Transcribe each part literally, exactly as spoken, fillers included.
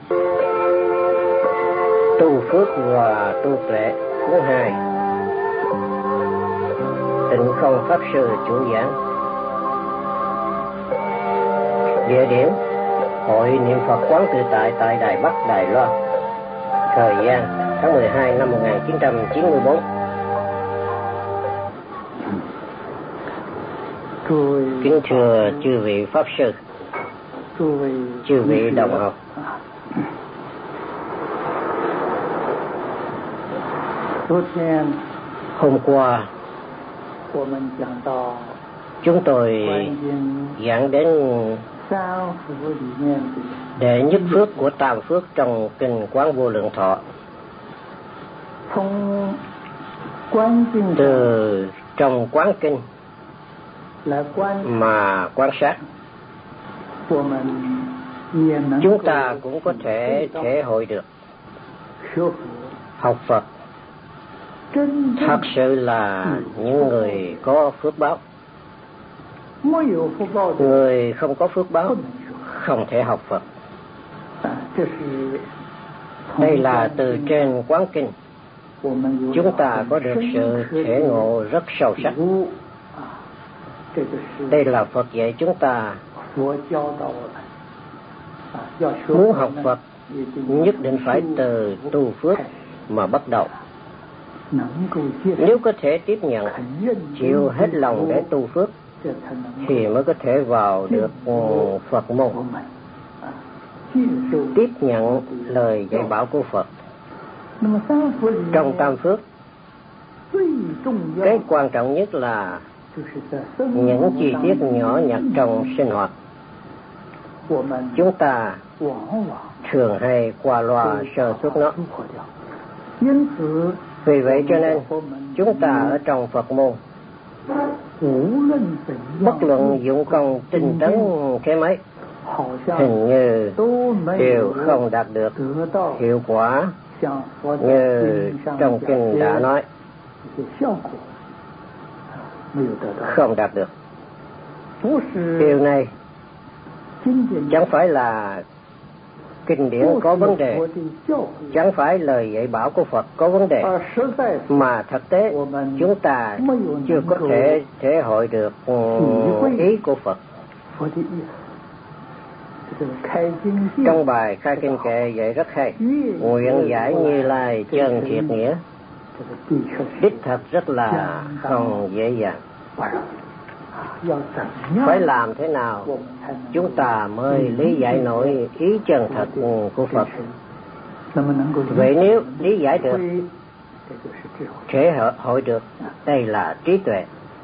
Tu phước và tu tuệ thứ hai. Tịnh Không Pháp Sư chủ giảng. Địa điểm: Hội Niệm Phật Quán Tự Tại tại Đài Bắc, Đài Loan. Thời gian: tháng mười hai năm một nghìn chín trăm chín mươi tư. Kính thưa chư vị Pháp Sư, chư vị đồng học, hôm qua chúng tôi giảng đến đệ nhất phước của tam phước trong kinh Quán Vô Lượng Thọ. Từ trong quán kinh mà quan sát, chúng ta cũng có thể thể hội được học Phật thật sự là những người có phước báo. Người không có phước báo không thể học Phật. Đây là từ trên quán kinh chúng ta có được sự thể ngộ rất sâu sắc. Đây là Phật dạy chúng ta muốn học Phật nhất định phải từ tu phước mà bắt đầu. Nếu có thể tiếp nhận, chịu hết lòng để tu phước thì mới có thể vào được Phật môn, tiếp nhận lời dạy bảo của Phật. Trong tam phước, cái quan trọng nhất là những chi tiết nhỏ nhặt trong sinh hoạt. Chúng ta thường hay qua loa sơ suất nó. Vì vậy cho nên chúng ta ở trong Phật môn, bất luận dụng công tinh tấn cái mấy, hình như đều không đạt được hiệu quả như trong kinh đã nói. Không đạt được. Điều này chẳng phải là kinh điển có vấn đề, chẳng phải lời dạy bảo của Phật có vấn đề, mà thực tế chúng ta chưa có thể thể hội được ý của Phật. Trong bài khai kinh kệ dạy rất hay: nguyện giải Như Lai chân thiệt nghĩa. Đích thật rất là không dễ dàng. Phải làm thế nào chúng ta mới lý giải nổi ý chân thật của Phật? Vậy nếu lý giải được, thể hội được, đây là trí tuệ.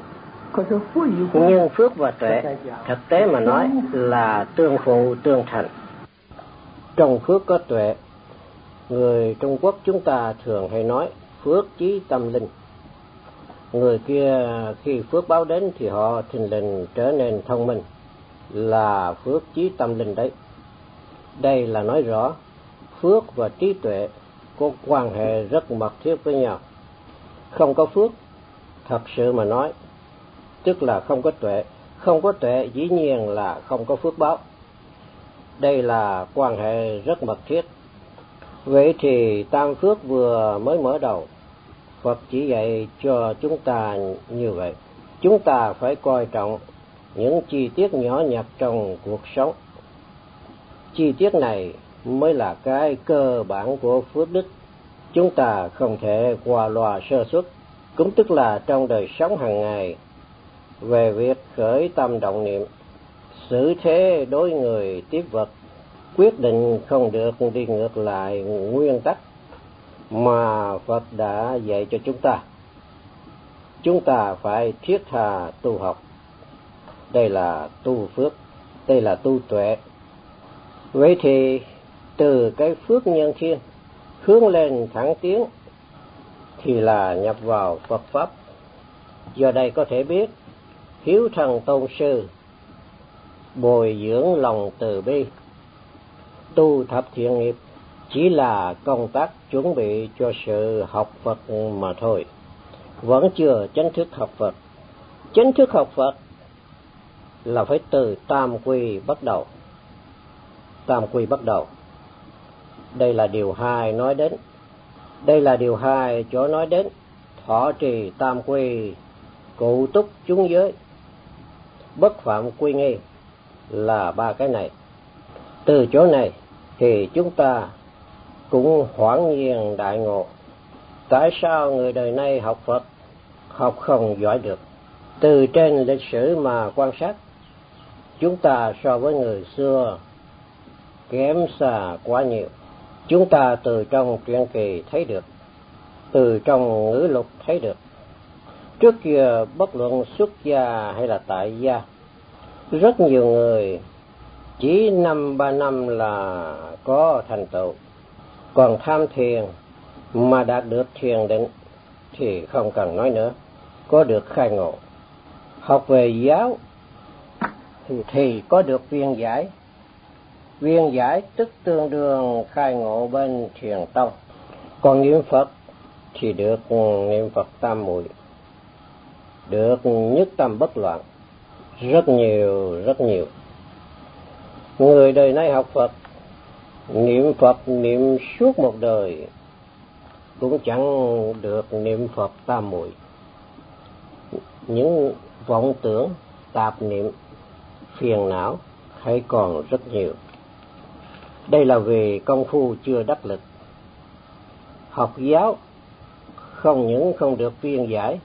Nhưng phước và tuệ thực tế mà nói là tương phụ tương thành. Trong phước có tuệ. Người Trung Quốc chúng ta thường hay nói phước chí tâm linh. Người kia khi phước báo đến thì họ thình lình trở nên thông minh, là phước chí tâm linh đấy. Đây là nói rõ phước và trí tuệ có quan hệ rất mật thiết với nhau. Không có phước, thật sự mà nói, tức là không có tuệ. Không có tuệ dĩ nhiên là không có phước báo. Đây là quan hệ rất mật thiết. Vậy thì tam phước vừa mới mở đầu, Phật chỉ dạy cho chúng ta như vậy. Chúng ta phải coi trọng những chi tiết nhỏ nhặt trong cuộc sống. Chi tiết này mới là cái cơ bản của phước đức. Chúng ta không thể qua loa sơ suất, cũng tức là trong đời sống hàng ngày, về việc khởi tâm động niệm, xử thế đối người tiếp vật, quyết định không được đi ngược lại nguyên tắc mà Phật đã dạy cho chúng ta. Chúng ta phải thiết tha tu học. Đây là tu phước, đây là tu tuệ. Vậy thì từ cái phước nhân thiên hướng lên thẳng tiến thì là nhập vào Phật Pháp. Do đây có thể biết hiếu thần tôn sư, bồi dưỡng lòng từ bi, tu thập thiện nghiệp chỉ là công tác chuẩn bị cho sự học Phật mà thôi, vẫn chưa chính thức học Phật. Chính thức học Phật là phải từ tam quy bắt đầu. Tam quy bắt đầu. Đây là điều hai nói đến. Đây là điều hai chỗ nói đến thọ trì tam quy, cụ túc chúng giới, bất phạm quy nghi, là ba cái này. Từ chỗ này thì chúng ta cũng hoảng nhiên đại ngộ. Tại sao người đời nay học Phật học không giỏi được? Từ trên lịch sử mà quan sát, chúng ta so với người xưa kém xa quá nhiều. Chúng ta từ trong truyện kỳ thấy được, từ trong ngữ lục thấy được. Trước kia bất luận xuất gia hay là tại gia, rất nhiều người chỉ năm ba năm là có thành tựu. Còn tham thiền mà đạt được thiền định thì không cần nói nữa, có được khai ngộ. Học về giáo thì, thì có được viên giải. Viên giải tức tương đương khai ngộ bên thiền tông. Còn niệm Phật thì được niệm Phật tam muội, được nhất tâm bất loạn. Rất nhiều, rất nhiều người đời nay học Phật, niệm Phật niệm suốt một đời cũng chẳng được niệm Phật tam muội. Những vọng tưởng, tạp niệm, phiền não hay còn rất nhiều. Đây là vì công phu chưa đắc lực. Học giáo không những không được viên giải,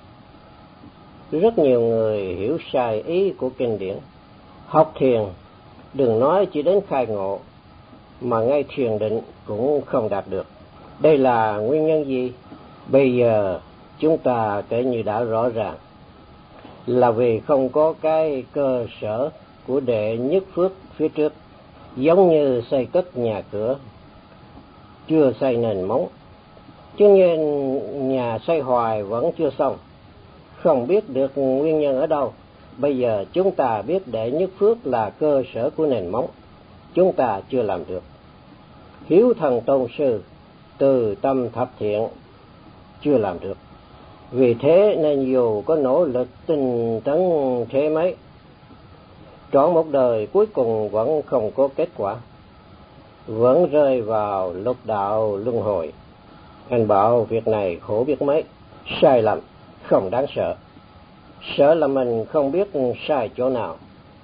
rất nhiều người hiểu sai ý của kinh điển. Học thiền đừng nói chỉ đến khai ngộ, mà ngay thiền định cũng không đạt được. Đây là nguyên nhân gì? Bây giờ chúng ta kể như đã rõ ràng, là vì không có cái cơ sở của đệ nhất phước phía trước. Giống như xây cất nhà cửa, chưa xây nền móng, cho nên nhà xây hoài vẫn chưa xong, không biết được nguyên nhân ở đâu. Bây giờ chúng ta biết đệ nhất phước là cơ sở của nền móng, chúng ta chưa làm được. Hiếu thần tôn sư, từ tâm thập thiện, chưa làm được. Vì thế nên dù có nỗ lực tinh tấn thế mấy, trọn một đời cuối cùng vẫn không có kết quả, vẫn rơi vào lục đạo luân hồi. Anh bảo việc này khổ biết mấy. Sai lầm không đáng sợ, sợ là mình không biết sai chỗ nào.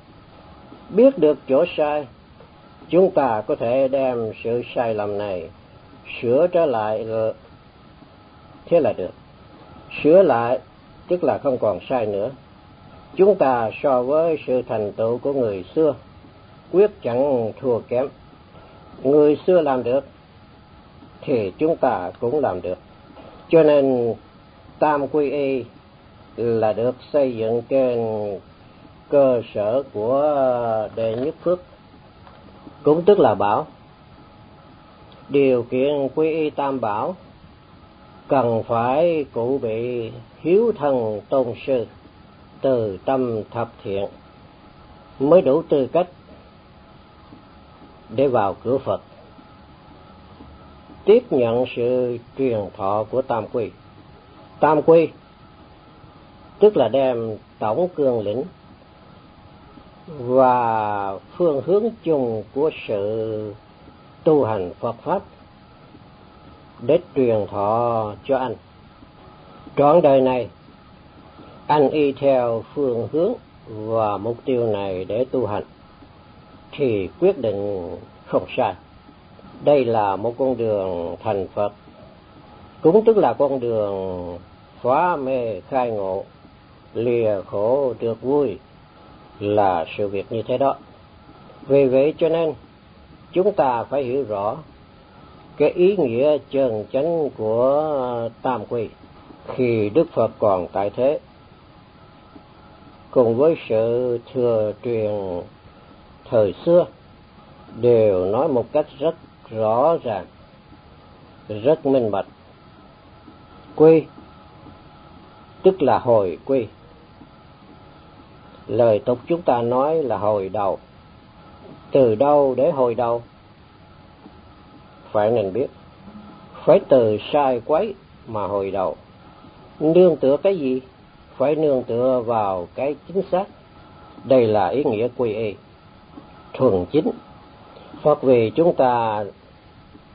Biết được chỗ sai, chúng ta có thể đem sự sai lầm này sửa trở lại, thế là được. Sửa lại tức là không còn sai nữa. Chúng ta so với sự thành tựu của người xưa quyết chẳng thua kém. Người xưa làm được thì chúng ta cũng làm được. Cho nên tam quy y là được xây dựng trên cơ sở của đệ nhất phước, cũng tức là bảo. Điều kiện quy y tam bảo cần phải cụ bị hiếu thần tôn sư, từ tâm thập thiện, mới đủ tư cách để vào cửa Phật, tiếp nhận sự truyền thọ của tam quy. Tam quy tức là đem tổng cương lĩnh và phương hướng chung của sự tu hành Phật pháp để truyền thọ cho anh. Trọn đời này anh y theo phương hướng và mục tiêu này để tu hành thì quyết định không sai. Đây là một con đường thành Phật, cũng tức là con đường xóa mê khai ngộ, lìa khổ được vui, là sự việc như thế đó. Vì vậy cho nên chúng ta phải hiểu rõ cái ý nghĩa chân chánh của tam quy. Khi Đức Phật còn tại thế, cùng với sự thừa truyền thời xưa, đều nói một cách rất rõ ràng, rất minh bạch. Quy tức là hồi quy. Lời tục chúng ta nói là hồi đầu. Từ đâu để hồi đầu? Phải nên biết, phải từ sai quấy mà hồi đầu. Nương tựa cái gì? Phải nương tựa vào cái chính xác. Đây là ý nghĩa quy y thuần chính. Phật vì chúng ta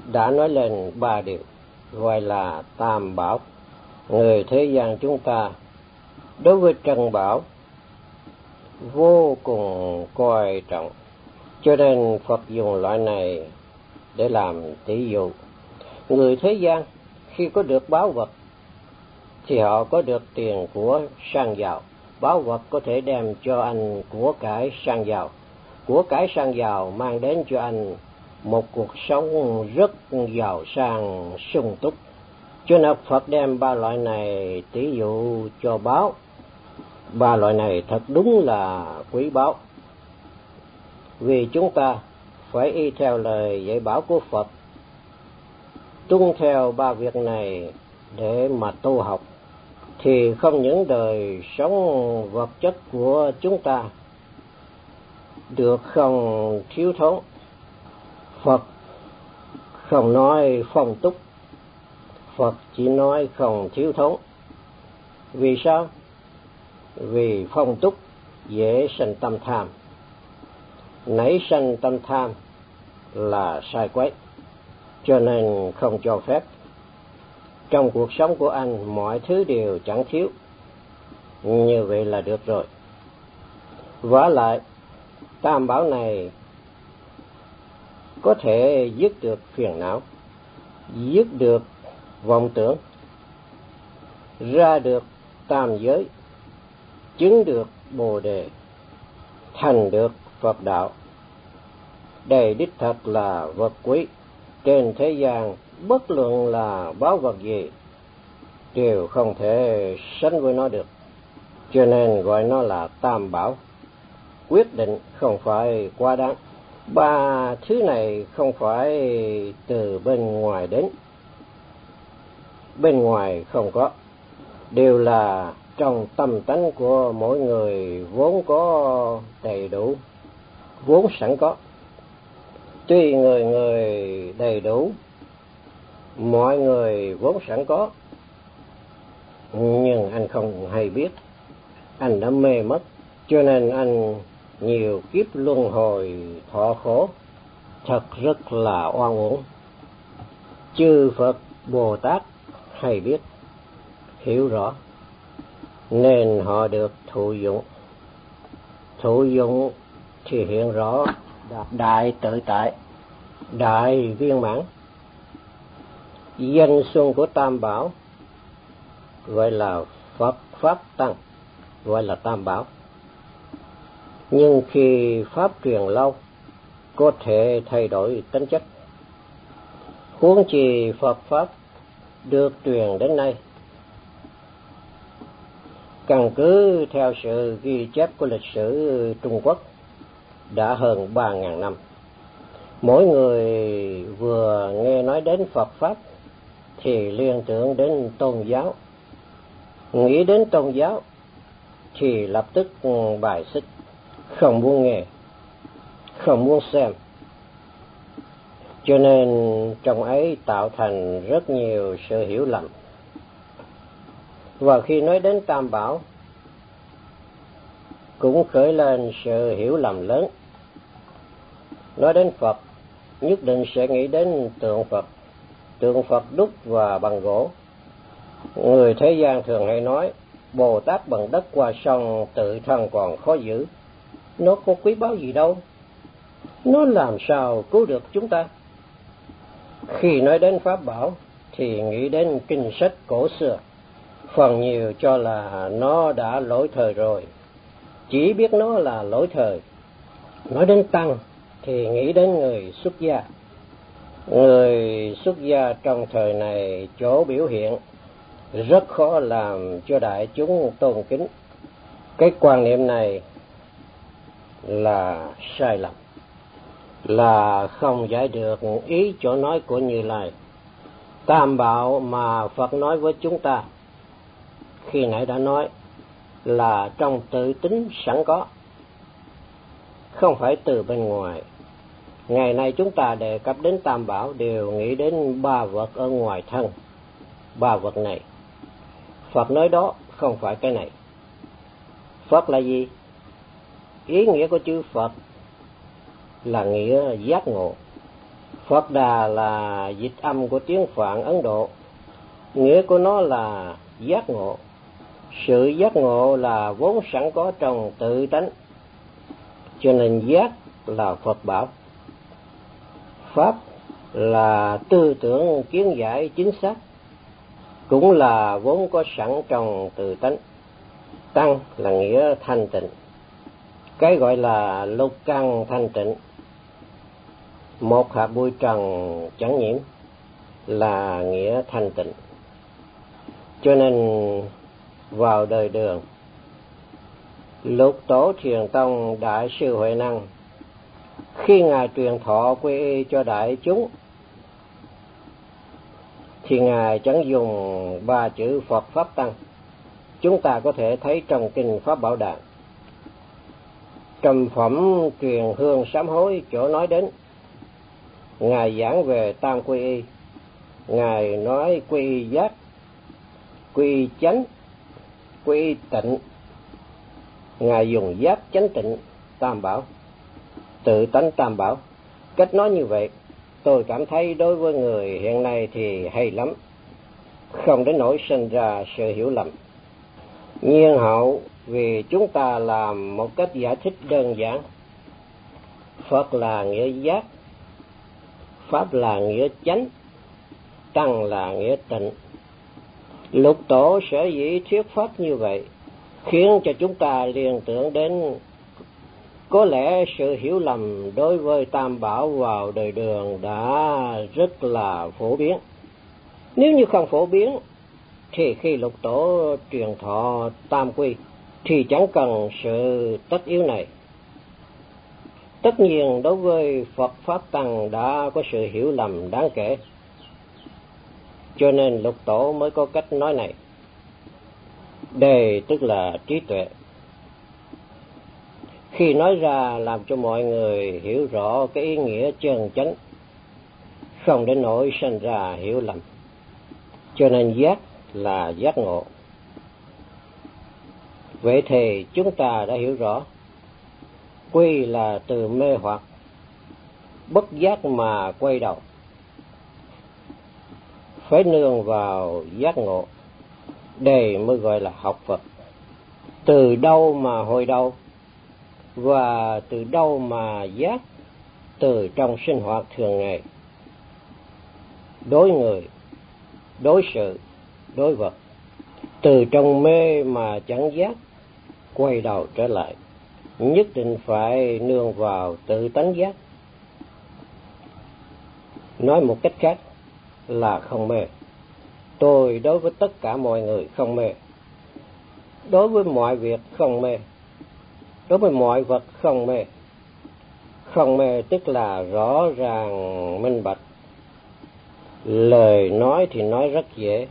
đã nói lên ba điều, gọi là tam bảo. Người thế gian chúng ta đối với trần bảo vô cùng coi trọng, cho nên Phật dùng loại này để làm tỷ dụ. Người thế gian khi có được báu vật thì họ có được tiền của sang giàu. Báu vật có thể đem cho anh của cải sang giàu. Của cải sang giàu mang đến cho anh một cuộc sống rất giàu sang sung túc. Cho nên Phật đem ba loại này tỷ dụ cho báu. Ba loại này thật đúng là quý báu. Vì chúng ta phải y theo lời dạy bảo của Phật, tuân theo ba việc này để mà tu học, thì không những đời sống vật chất của chúng ta được không thiếu thốn. Phật không nói phong túc, Phật chỉ nói không thiếu thốn. Vì sao? Vì phong túc dễ sanh tâm tham, nảy sanh tâm tham là sai quấy, cho nên không cho phép. Trong cuộc sống của anh mọi thứ đều chẳng thiếu, như vậy là được rồi. Vả lại tam bảo này có thể dứt được phiền não, dứt được vọng tưởng, ra được tam giới, chứng được Bồ Đề, thành được Phật đạo. Đây đích thật là vật quý. Trên thế gian bất luận là báu vật gì đều không thể sánh với nó được, cho nên gọi nó là tam bảo. Quyết định không phải quá đáng. Ba thứ này không phải từ bên ngoài đến, bên ngoài không có, đều là trong tâm tánh của mỗi người vốn có đầy đủ, vốn sẵn có. Tuy người người đầy đủ, mọi người vốn sẵn có, nhưng anh không hay biết, anh đã mê mất, cho nên anh nhiều kiếp luân hồi thọ khổ, thật rất là oan uổng. Chư Phật Bồ Tát hay biết, hiểu rõ, nên họ được thụ dụng. Thụ dụng thì hiện rõ đại tự tại, đại viên mãn. Danh xuân của tam bảo gọi là Phật Pháp Tăng, gọi là tam bảo. Nhưng khi Pháp truyền lâu, có thể thay đổi tính chất. Huống chi Phật Pháp được truyền đến nay, căn cứ theo sự ghi chép của lịch sử Trung Quốc đã hơn ba ngàn năm. Mỗi người vừa nghe nói đến Phật Pháp thì liên tưởng đến tôn giáo. Nghĩ đến tôn giáo thì lập tức bài xích, không muốn nghe, không muốn xem. Cho nên trong ấy tạo thành rất nhiều sự hiểu lầm. Và khi nói đến tam bảo cũng khởi lên sự hiểu lầm lớn. Nói đến Phật nhất định sẽ nghĩ đến tượng Phật, tượng Phật đúc và bằng gỗ. Người thế gian thường hay nói Bồ Tát bằng đất qua sông tự thân còn khó giữ. Nó có quý báu gì đâu, nó làm sao cứu được chúng ta? Khi nói đến Pháp bảo thì nghĩ đến kinh sách cổ xưa, phần nhiều cho là nó đã lỗi thời rồi, chỉ biết nó là lỗi thời. Nói đến Tăng thì nghĩ đến người xuất gia. Người xuất gia trong thời này chỗ biểu hiện rất khó làm cho đại chúng tôn kính. Cái quan niệm này là sai lầm, là không giải được ý chỗ nói của Như Lai. Tam bảo mà Phật nói với chúng ta khi nãy đã nói là trong tự tính sẵn có, không phải từ bên ngoài. Ngày nay chúng ta đề cập đến tam bảo đều nghĩ đến ba vật ở ngoài thân. Ba vật này Phật nói đó không phải cái này. Phật là gì? Ý nghĩa của chữ Phật là nghĩa giác ngộ. Phật Đà là dịch âm của tiếng Phạn Ấn Độ, nghĩa của nó là giác ngộ. Sự giác ngộ là vốn sẵn có trong tự tánh, cho nên giác là Phật bảo. Pháp là tư tưởng kiến giải chính xác, cũng là vốn có sẵn trong tự tánh. Tăng là nghĩa thanh tịnh, cái gọi là lục căn thanh tịnh, một hạt bụi trần chẳng nhiễm, là nghĩa thanh tịnh. Cho nên vào đời Đường, Lục Tổ Thiền Tông Đại sư Huệ Năng, khi Ngài truyền thọ quy y cho đại chúng, thì Ngài chẳng dùng ba chữ Phật Pháp Tăng. Chúng ta có thể thấy trong kinh Pháp Bảo Đàn, trầm phẩm truyền hương sám hối chỗ nói đến, Ngài giảng về tam quy y. Ngài nói quy y giác, quy y chánh, quy y tịnh. Ngài dùng giác chánh tịnh tam bảo, tự tánh tam bảo. Cách nói như vậy tôi cảm thấy đối với người hiện nay thì hay lắm, không đến nỗi sinh ra sự hiểu lầm. Nhiên hậu vì chúng ta làm một cách giải thích đơn giản. Phật là nghĩa giác, Pháp là nghĩa chánh, Tăng là nghĩa tịnh. Lục Tổ sở dĩ thuyết pháp như vậy, khiến cho chúng ta liên tưởng đến có lẽ sự hiểu lầm đối với tam bảo vào đời Đường đã rất là phổ biến. Nếu như không phổ biến thì khi Lục Tổ truyền thọ tam quy thì chẳng cần sự tất yếu này. Tất nhiên đối với Phật Pháp Tăng đã có sự hiểu lầm đáng kể, cho nên Lục Tổ mới có cách nói này. Đề tức là trí tuệ. Khi nói ra làm cho mọi người hiểu rõ cái ý nghĩa chân chánh, không đến nỗi sinh ra hiểu lầm. Cho nên giác là giác ngộ. Vậy thì chúng ta đã hiểu rõ, quy là từ mê hoặc, bất giác mà quay đầu, phải nương vào giác ngộ, đây mới gọi là học Phật. Từ đâu mà hồi đầu, và từ đâu mà giác? Từ trong sinh hoạt thường ngày, đối người, đối sự, đối vật. Từ trong mê mà chẳng giác, quay đầu trở lại, nhất định phải nương vào tự tánh giác. Nói một cách khác là không mê. Tôi đối với tất cả mọi người không mê, đối với mọi việc không mê, đối với mọi vật không mê. Không mê tức là rõ ràng minh bạch. Lời nói thì nói rất dễ,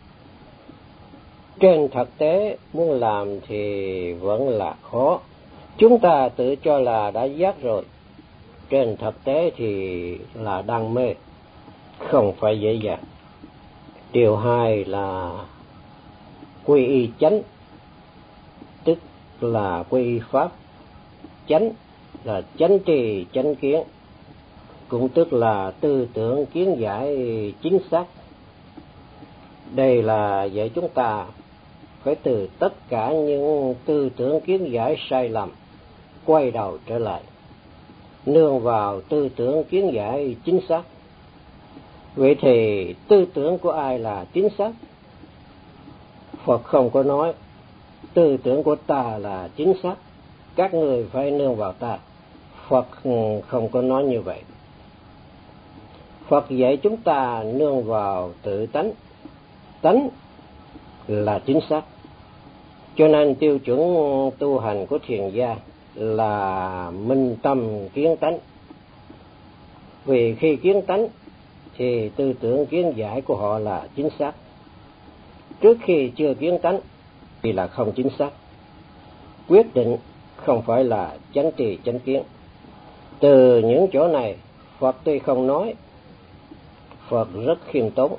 trên thực tế muốn làm thì vẫn là khó. Chúng ta tự cho là đã giác rồi, trên thực tế thì là đang mê, không phải dễ dàng. Điều hai là quy y chánh, tức là quy y pháp. Chánh là chánh trì chánh kiến, cũng tức là tư tưởng kiến giải chính xác. Đây là dạy chúng ta phải từ tất cả những tư tưởng kiến giải sai lầm quay đầu trở lại, nương vào tư tưởng kiến giải chính xác. Vậy thì tư tưởng của ai là chính xác? Phật không có nói tư tưởng của ta là chính xác, các người phải nương vào ta. Phật không có nói như vậy. Phật dạy chúng ta nương vào tự tánh, tánh là chính xác. Cho nên tiêu chuẩn tu hành của thiền gia là minh tâm kiến tánh. Vì khi kiến tánh thì tư tưởng kiến giải của họ là chính xác. Trước khi chưa kiến tánh thì là không chính xác. Quyết định không phải là chánh trì chánh kiến. Từ những chỗ này, Phật tuy không nói, Phật rất khiêm tốn.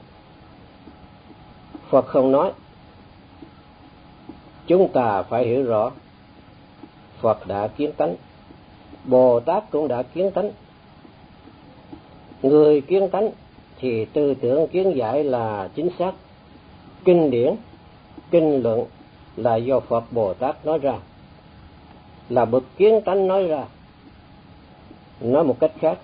Phật không nói, chúng ta phải hiểu rõ. Phật đã kiến tánh, Bồ Tát cũng đã kiến tánh. Người kiến tánh thì tư tưởng kiến giải là chính xác. Kinh điển, kinh luận là do Phật Bồ Tát nói ra, là bậc kiến tánh nói ra. Nói một cách khác,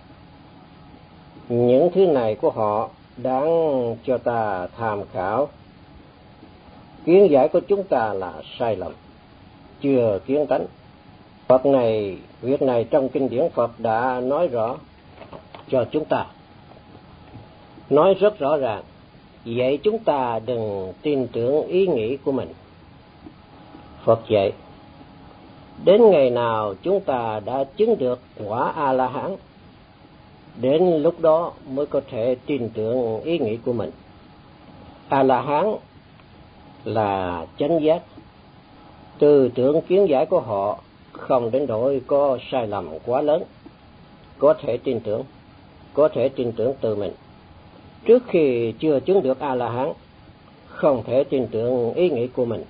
những thứ này của họ đáng cho ta tham khảo. Kiến giải của chúng ta là sai lầm, chưa kiến tánh. Phật này, việc này trong kinh điển Phật đã nói rõ cho chúng ta, nói rất rõ ràng. Vậy chúng ta đừng tin tưởng ý nghĩ của mình. Phật dạy, đến ngày nào chúng ta đã chứng được quả A-la-hán, đến lúc đó mới có thể tin tưởng ý nghĩ của mình. A-la-hán là chánh giác. Tư tưởng kiến giải của họ không đến nỗi có sai lầm quá lớn, có thể tin tưởng, có thể tin tưởng từ mình. Trước khi chưa chứng được A-la-hán, không thể tin tưởng ý nghĩ của mình.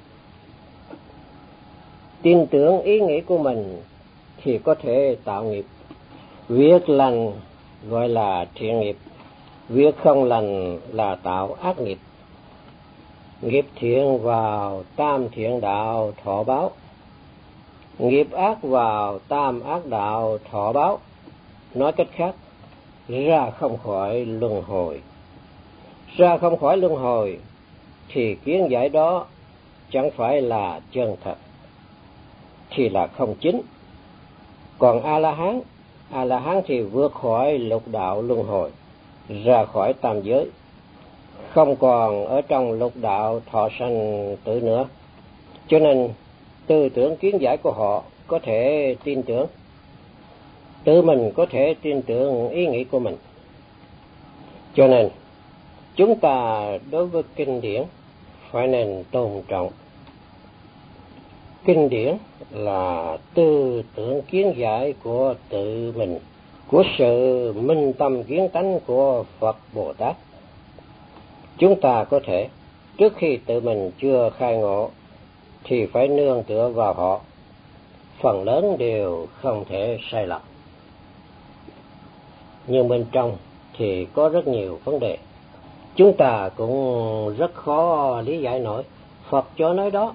Tin tưởng ý nghĩ của mình thì có thể tạo nghiệp. Việc lành gọi là thiện nghiệp, việc không lành là tạo ác nghiệp. Nghiệp thiện vào tam thiện đạo thọ báo, nghiệp ác vào tam ác đạo thọ báo. Nói cách khác, ra không khỏi luân hồi. Ra không khỏi luân hồi thì kiến giải đó chẳng phải là chân thật, thì là không chính. Còn A-la-hán, A-la-hán thì vượt khỏi lục đạo luân hồi, ra khỏi tam giới, không còn ở trong lục đạo thọ sanh tử nữa. Cho nên tư tưởng kiến giải của họ có thể tin tưởng, tự mình có thể tin tưởng ý nghĩ của mình. Cho nên chúng ta đối với kinh điển phải nên tôn trọng. Kinh điển là tư tưởng kiến giải của tự mình, của sự minh tâm kiến tánh của Phật Bồ Tát. Chúng ta có thể, trước khi tự mình chưa khai ngộ, thì phải nương tựa vào họ. Phần lớn đều không thể sai lầm. Nhưng bên trong thì có rất nhiều vấn đề, chúng ta cũng rất khó lý giải nổi. Phật cho nói đó,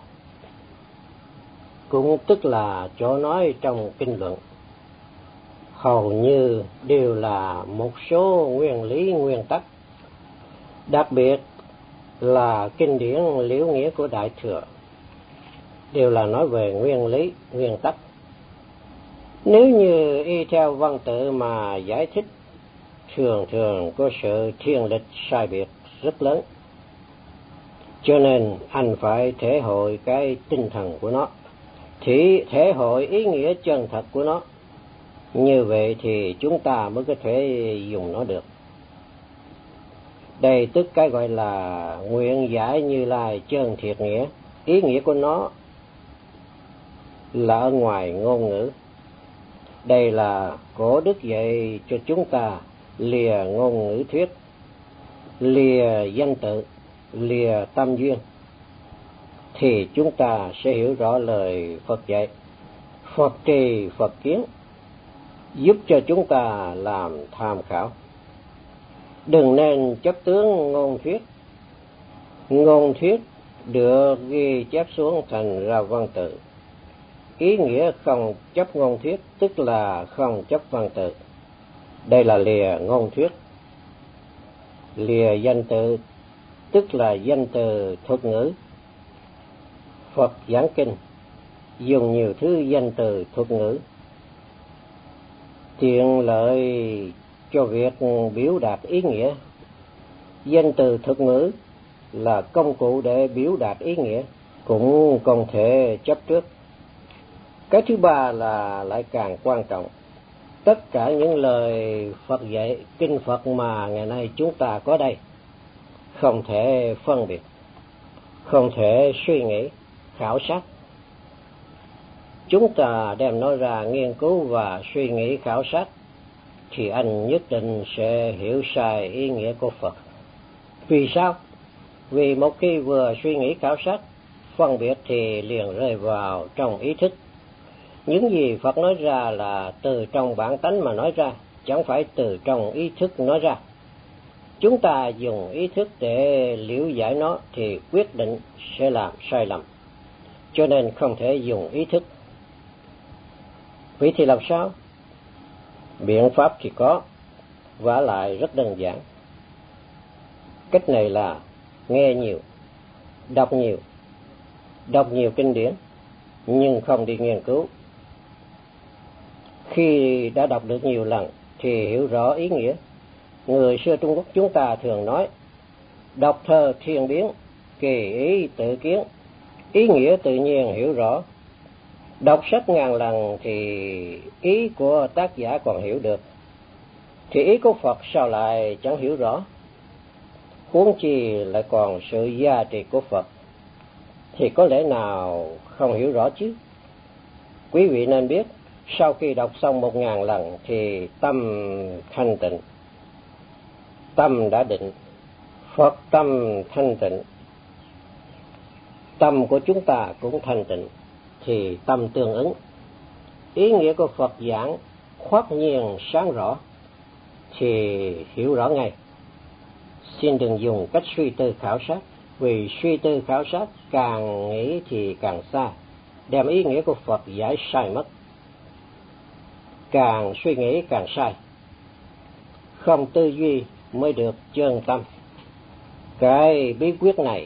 cũng tức là chỗ nói trong kinh luận, hầu như đều là một số nguyên lý nguyên tắc. Đặc biệt là kinh điển Liễu Nghĩa của Đại Thừa đều là nói về nguyên lý nguyên tắc. Nếu như y theo văn tự mà giải thích, thường thường có sự thiên lệch sai biệt rất lớn. Cho nên anh phải thể hội cái tinh thần của nó, thì thể hội ý nghĩa chân thật của nó. Như vậy thì chúng ta mới có thể dùng nó được. Đây tức cái gọi là nguyện giải Như Lai chân thiệt nghĩa. Ý nghĩa của nó là ở ngoài ngôn ngữ. Đây là cổ đức dạy cho chúng ta lìa ngôn ngữ thuyết, lìa danh tự, lìa tâm duyên, thì chúng ta sẽ hiểu rõ lời Phật dạy. Phật trì Phật kiến, giúp cho chúng ta làm tham khảo. Đừng nên chấp tướng ngôn thuyết. Ngôn thuyết được ghi chép xuống thành ra văn tự. Ý nghĩa không chấp ngôn thuyết tức là không chấp văn tự. Đây là lìa ngôn thuyết. Lìa danh tự tức là danh từ thuật ngữ. Phật giảng kinh dùng nhiều thứ danh từ thuật ngữ, tiện lợi cho việc biểu đạt ý nghĩa. Danh từ thuật ngữ là công cụ để biểu đạt ý nghĩa, cũng không thể chấp trước. Cái thứ ba là lại càng quan trọng. Tất cả những lời Phật dạy, kinh Phật mà ngày nay chúng ta có đây, không thể phân biệt, không thể suy nghĩ, khảo sát. Chúng ta đem nó ra nghiên cứu và suy nghĩ khảo sát, thì anh nhất định sẽ hiểu sai ý nghĩa của Phật. Vì sao? Vì một khi vừa suy nghĩ khảo sát, phân biệt thì liền rơi vào trong ý thức. Những gì Phật nói ra là từ trong bản tánh mà nói ra, chẳng phải từ trong ý thức nói ra. Chúng ta dùng ý thức để liễu giải nó thì quyết định sẽ làm sai lầm, cho nên không thể dùng ý thức. Vậy thì làm sao? Biện pháp thì có, vả lại rất đơn giản. Cách này là nghe nhiều, đọc nhiều, đọc nhiều kinh điển, nhưng không đi nghiên cứu. Khi đã đọc được nhiều lần thì hiểu rõ ý nghĩa. Người xưa Trung Quốc chúng ta thường nói, đọc thơ thiên biến, kỳ ý tự kiến, ý nghĩa tự nhiên hiểu rõ. Đọc sách ngàn lần thì ý của tác giả còn hiểu được, thì ý của Phật sao lại chẳng hiểu rõ? Huống chi lại còn sự giá trị của Phật, thì có lẽ nào không hiểu rõ chứ? Quý vị nên biết, sau khi đọc xong một ngàn lần thì tâm thanh tịnh, tâm đã định, Phật tâm thanh tịnh, tâm của chúng ta cũng thanh tịnh, thì tâm tương ứng. Ý nghĩa của Phật giảng khoát nhiên sáng rõ, thì hiểu rõ ngay. Xin đừng dùng cách suy tư khảo sát, vì suy tư khảo sát càng nghĩ thì càng xa, đem ý nghĩa của Phật giải sai mất. Càng suy nghĩ càng sai, không tư duy mới được chân tâm. Cái bí quyết này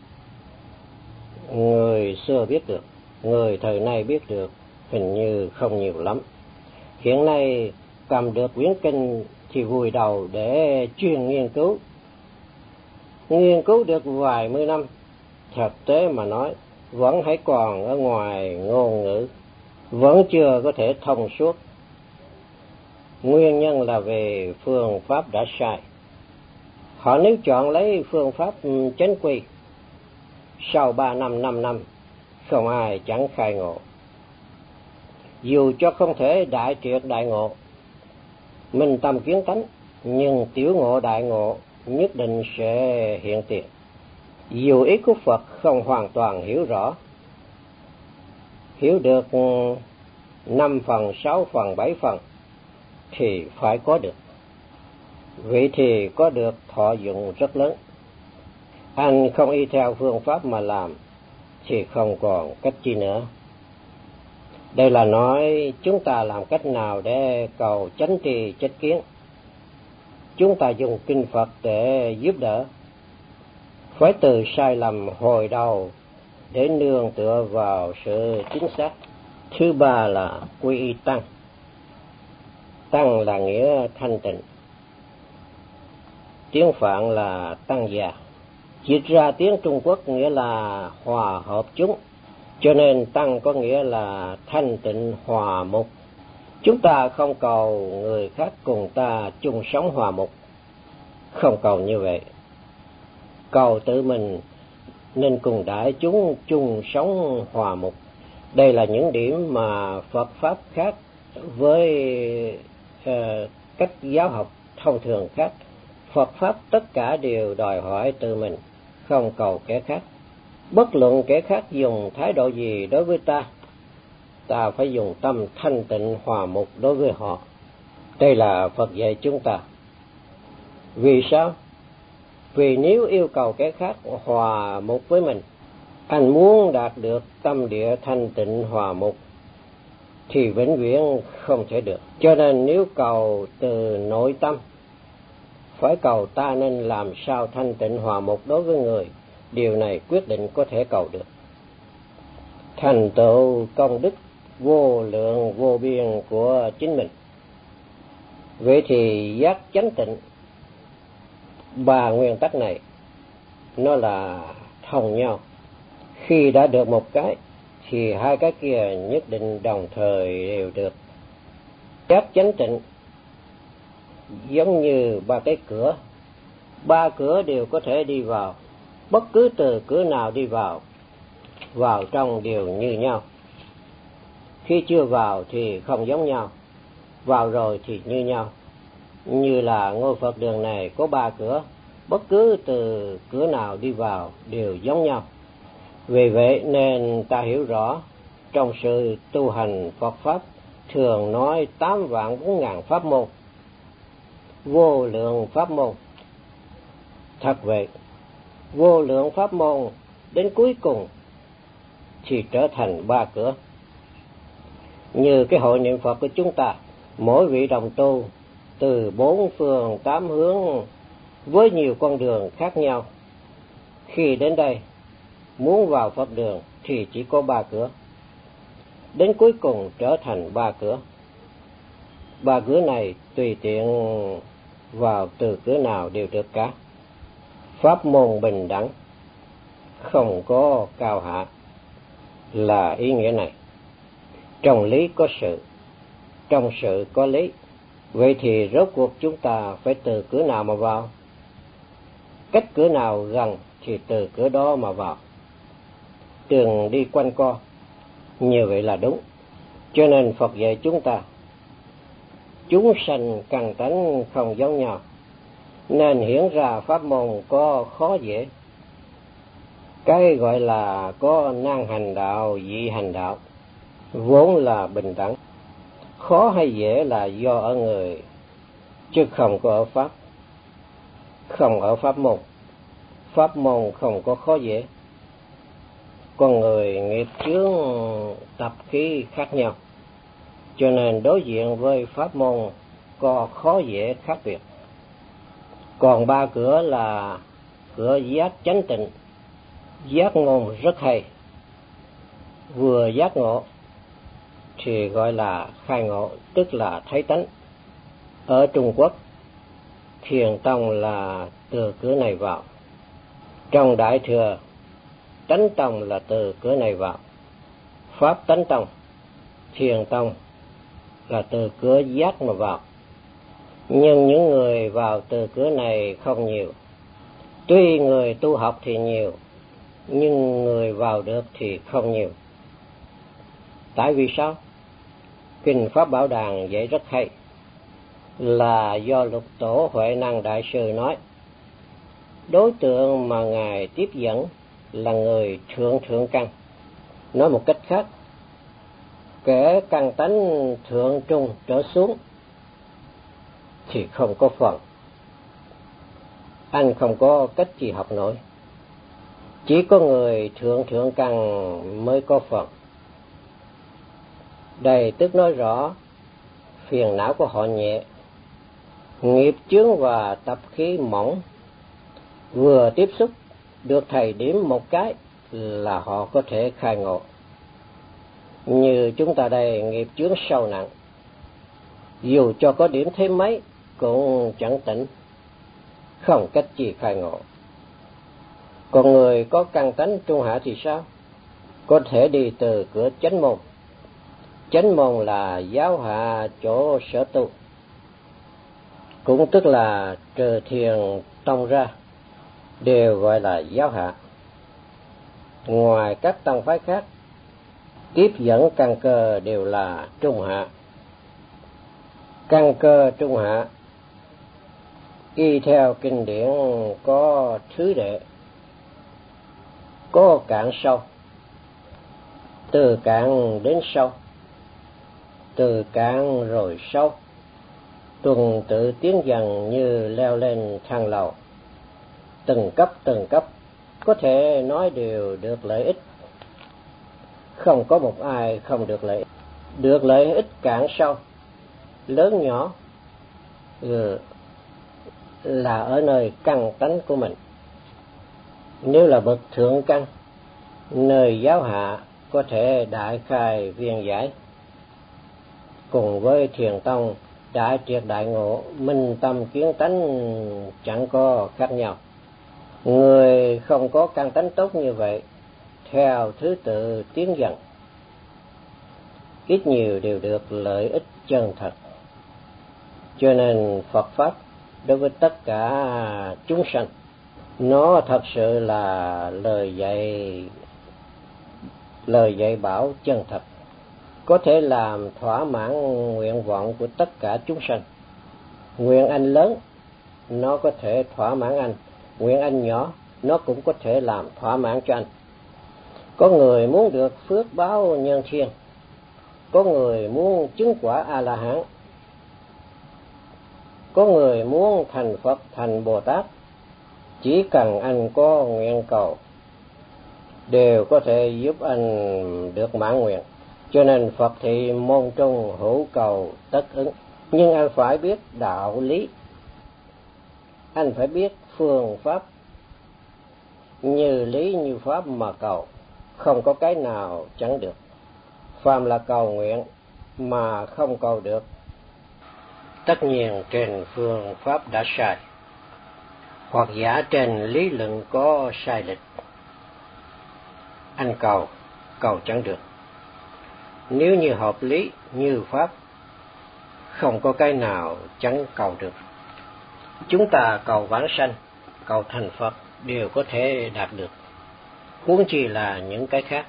người xưa biết được, người thời nay biết được hình như không nhiều lắm. Hiện nay cầm được quyển kinh thì vùi đầu để chuyên nghiên cứu. Nghiên cứu được vài mươi năm, thực tế mà nói vẫn hãy còn ở ngoài ngôn ngữ, vẫn chưa có thể thông suốt. Nguyên nhân là về phương pháp đã sai. Họ nếu chọn lấy phương pháp chánh quy, sau ba năm, năm năm, không ai chẳng khai ngộ. Dù cho không thể đại triệt đại ngộ, minh tâm kiến tánh, nhưng tiểu ngộ đại ngộ nhất định sẽ hiện tiền. Dù ý của Phật không hoàn toàn hiểu rõ, hiểu được năm phần, sáu phần, bảy phần, thì phải có được. Vậy thì có được thọ dụng rất lớn. Anh không y theo phương pháp mà làm, thì không còn cách chi nữa. Đây là nói chúng ta làm cách nào để cầu chánh tri chánh kiến. Chúng ta dùng kinh Phật để giúp đỡ, phải từ sai lầm hồi đầu để nương tựa vào sự chính xác. Thứ ba là quy y tăng. Tăng là nghĩa thanh tịnh, tiếng Phạn là tăng già, dịch ra tiếng Trung Quốc nghĩa là hòa hợp chúng, cho nên tăng có nghĩa là thanh tịnh hòa mục. Chúng ta không cầu người khác cùng ta chung sống hòa mục, không cầu như vậy. Cầu tự mình nên cùng đại chúng chung sống hòa mục. Đây là những điểm mà Phật Pháp khác với uh, cách giáo học thông thường khác. Phật Pháp tất cả đều đòi hỏi tự mình, không cầu kẻ khác. Bất luận kẻ khác dùng thái độ gì đối với ta, ta phải dùng tâm thanh tịnh hòa mục đối với họ. Đây là Phật dạy chúng ta. Vì sao? Vì nếu yêu cầu kẻ khác hòa mục với mình, anh muốn đạt được tâm địa thanh tịnh hòa mục, thì vĩnh viễn không thể được. Cho nên nếu cầu từ nội tâm, phải cầu ta nên làm sao thanh tịnh hòa mục đối với người. Điều này quyết định có thể cầu được. Thành tựu công đức vô lượng vô biên của chính mình. Vậy thì giác chánh tịnh, ba nguyên tắc này nó là thông nhau. Khi đã được một cái thì hai cái kia nhất định đồng thời đều được. Giác chánh tịnh giống như ba cái cửa, ba cửa đều có thể đi vào, bất cứ từ cửa nào đi vào, vào trong đều như nhau. Khi chưa vào thì không giống nhau, vào rồi thì như nhau. Như là ngôi Phật đường này có ba cửa, bất cứ từ cửa nào đi vào đều giống nhau. Vì vậy nên ta hiểu rõ, trong sự tu hành Phật Pháp thường nói tám vạn bốn ngàn pháp môn, vô lượng pháp môn. Thật vậy, vô lượng pháp môn đến cuối cùng thì trở thành ba cửa. Như cái hội niệm Phật của chúng ta, mỗi vị đồng tu từ bốn phương tám hướng với nhiều con đường khác nhau, khi đến đây muốn vào Phật đường thì chỉ có ba cửa, đến cuối cùng trở thành ba cửa. Ba cửa này tùy tiện vào từ cửa nào đều được cả. Pháp môn bình đẳng, không có cao hạ, là ý nghĩa này. Trong lý có sự, trong sự có lý. Vậy thì rốt cuộc chúng ta phải từ cửa nào mà vào? Cách cửa nào gần thì từ cửa đó mà vào. Đừng đi quanh co, như vậy là đúng. Cho nên Phật dạy chúng ta, chúng sanh căn tánh không giống nhau, nên hiển ra pháp môn có khó dễ. Cái gọi là có nan hành đạo, dị hành đạo, vốn là bình đẳng. Khó hay dễ là do ở người, chứ không có ở pháp. Không ở pháp môn. Pháp môn không có khó dễ. Con người nghiệp chướng tập khí khác nhau, cho nên đối diện với pháp môn có khó dễ khác biệt. Còn ba cửa là cửa giác chánh tịnh, giác ngôn rất hay. Vừa giác ngộ thì gọi là khai ngộ, tức là thấy tánh. Ở Trung Quốc, Thiền Tông là từ cửa này vào. Trong Đại Thừa, Tánh Tông là từ cửa này vào. Pháp Tánh Tông, Thiền Tông là từ cửa giác mà vào. Nhưng những người vào từ cửa này không nhiều. Tuy người tu học thì nhiều, nhưng người vào được thì không nhiều. Tại vì sao? Kinh Pháp Bảo Đàn dạy rất hay, là do Lục Tổ Huệ Năng Đại Sư nói. Đối tượng mà Ngài tiếp dẫn là người thượng thượng căn. Nói một cách khác, kẻ căn tánh thượng trung trở xuống thì không có phần. Anh không có cách gì học nổi. Chỉ có người thượng thượng căn mới có phần. Đây tức nói rõ phiền não của họ nhẹ, nghiệp chướng và tập khí mỏng. Vừa tiếp xúc được thầy điểm một cái là họ có thể khai ngộ. Như chúng ta đây nghiệp chướng sâu nặng, dù cho có điểm thêm mấy cũng chẳng tỉnh, không cách gì khai ngộ. Còn người có căn tánh trung hạ thì sao? Có thể đi từ cửa chánh môn. Chánh môn là giáo hạ chỗ sở tu, cũng tức là trừ Thiền Tông ra đều gọi là giáo hạ. Ngoài các tông phái khác, tiếp dẫn căn cơ đều là trung hạ. Căn cơ trung hạ y theo kinh điển có thứ đệ, có cạn sâu, từ cạn đến sâu, từ cạn rồi sâu, tuần tự tiến dần như leo lên thang lầu, từng cấp từng cấp, có thể nói đều được lợi ích. Không có một ai không được lợi ích. Được lợi ích cạn sâu, lớn nhỏ ừ, là ở nơi căn tánh của mình. Nếu là bậc thượng căn, nơi giáo hạ có thể đại khai viên giải, cùng với Thiền Tông đại triệt đại ngộ, minh tâm kiến tánh chẳng có khác nhau. Người không có căn tánh tốt như vậy, theo thứ tự tiến dần, ít nhiều đều được lợi ích chân thật. Cho nên Phật Pháp đối với tất cả chúng sanh, nó thật sự là lời dạy lời dạy bảo chân thật, có thể làm thỏa mãn nguyện vọng của tất cả chúng sanh. Nguyện anh lớn, nó có thể thỏa mãn anh. Nguyện anh nhỏ, nó cũng có thể làm thỏa mãn cho anh. Có người muốn được phước báo nhân thiên, có người muốn chứng quả A-la-hán, Có người muốn thành Phật, thành Bồ Tát, chỉ cần anh có nguyện cầu đều có thể giúp anh được mãn nguyện. Cho nên Phật thị môn trung hữu cầu tất ứng. Nhưng anh phải biết đạo lý, anh phải biết phương pháp, như lý như pháp mà cầu, không có cái nào chẳng được. Phàm là cầu nguyện mà không cầu được, tất nhiên trên phương pháp đã sai, hoặc giả trên lý luận có sai lệch. Anh cầu, cầu chẳng được. Nếu như hợp lý như pháp, không có cái nào chẳng cầu được. Chúng ta cầu vãng sanh, cầu thành Phật đều có thể đạt được, huống chi là những cái khác.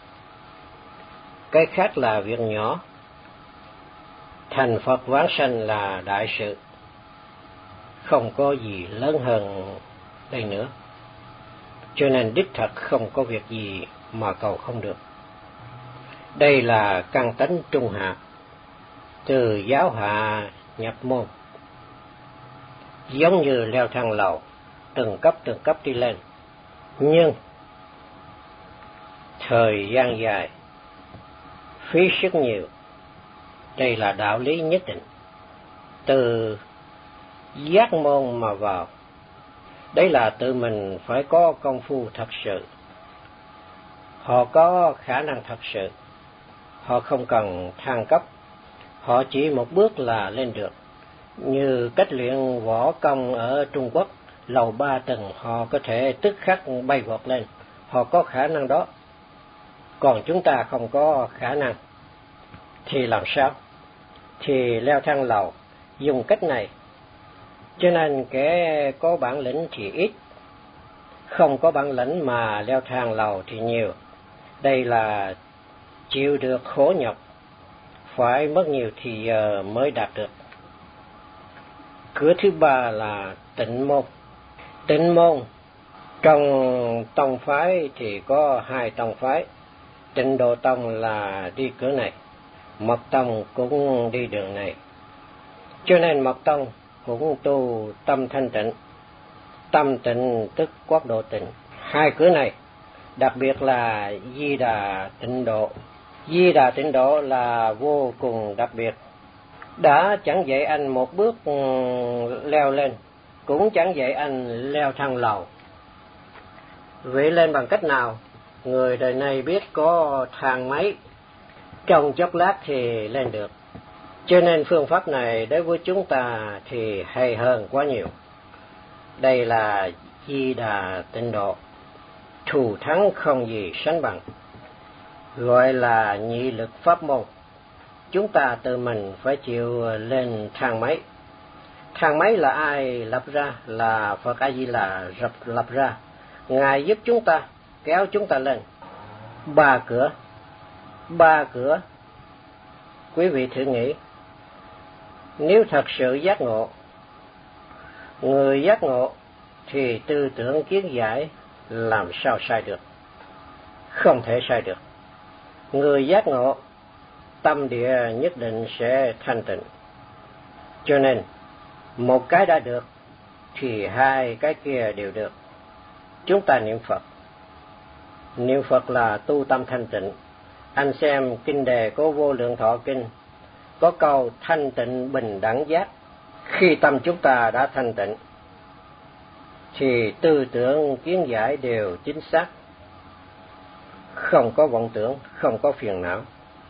Cái khác là việc nhỏ, thành Phật vãng sanh là đại sự, không có gì lớn hơn đây nữa. Cho nên đích thật không có việc gì mà cầu không được. Đây là căn tánh trung hạ, từ giáo hạ nhập môn, giống như leo thang lầu, từng cấp từng cấp đi lên. Nhưng thời gian dài, phí sức nhiều. Đây là đạo lý nhất định. Từ giác môn mà vào, đấy là tự mình phải có công phu thật sự. Họ có khả năng thật sự, họ không cần thăng cấp, họ chỉ một bước là lên được. Như cách luyện võ công ở Trung Quốc, lầu ba tầng họ có thể tức khắc bay vọt lên, họ có khả năng đó. Còn chúng ta không có khả năng, thì làm sao? Thì leo thang lầu, dùng cách này. Cho nên kẻ có bản lĩnh thì ít, không có bản lĩnh mà leo thang lầu thì nhiều. Đây là chịu được khổ nhọc, phải mất nhiều thì giờ mới đạt được. Cửa thứ ba là tịnh môn. Tịnh môn trong tông phái thì có hai tông phái. Tịnh Độ Tông là đi cửa này, Mật Tông cũng đi đường này. Cho nên Mật Tông cũng tu tâm thanh tịnh. Tâm tịnh tức quốc độ tịnh. Hai cửa này, đặc biệt là Di Đà Tịnh Độ. Di Đà Tịnh Độ là vô cùng đặc biệt. Đã chẳng dạy anh một bước leo lên, cũng chẳng dạy anh leo thang lầu. Vậy lên bằng cách nào? Người đời này biết có thang máy, trong chốc lát thì lên được. Cho nên phương pháp này đối với chúng ta thì hay hơn quá nhiều. Đây là Di Đà Tịnh Độ, thù thắng không gì sánh bằng, gọi là nhị lực pháp môn. Chúng ta tự mình phải chịu lên thang máy. Thang máy là ai lập ra? Là Phật A Di Đà lập ra. Ngài giúp chúng ta, kéo chúng ta lên. Ba cửa, ba cửa. Quý vị thử nghĩ, nếu thật sự giác ngộ, người giác ngộ thì tư tưởng kiến giải làm sao sai được? Không thể sai được. Người giác ngộ, tâm địa nhất định sẽ thanh tịnh. Cho nên, một cái đã được, thì hai cái kia đều được. Chúng ta niệm Phật. Niệm Phật là tu tâm thanh tịnh. Anh xem kinh đề của Vô Lượng Thọ Kinh, có câu thanh tịnh bình đẳng giác. Khi tâm chúng ta đã thanh tịnh, thì tư tưởng kiến giải đều chính xác, không có vọng tưởng, không có phiền não.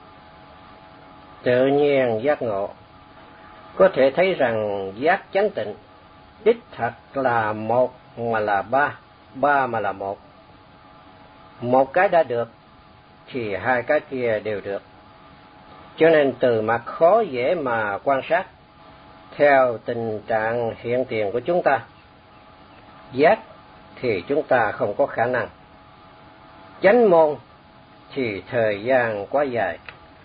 Tự nhiên giác ngộ. Có thể thấy rằng giác chánh tịnh đích thật là một mà là ba, ba mà là một. Một cái đã được thì hai cái kia đều được. Cho nên từ mặt khó dễ mà quan sát theo tình trạng hiện tiền của chúng ta. Giác thì chúng ta không có khả năng. Chánh môn thì thời gian quá dài,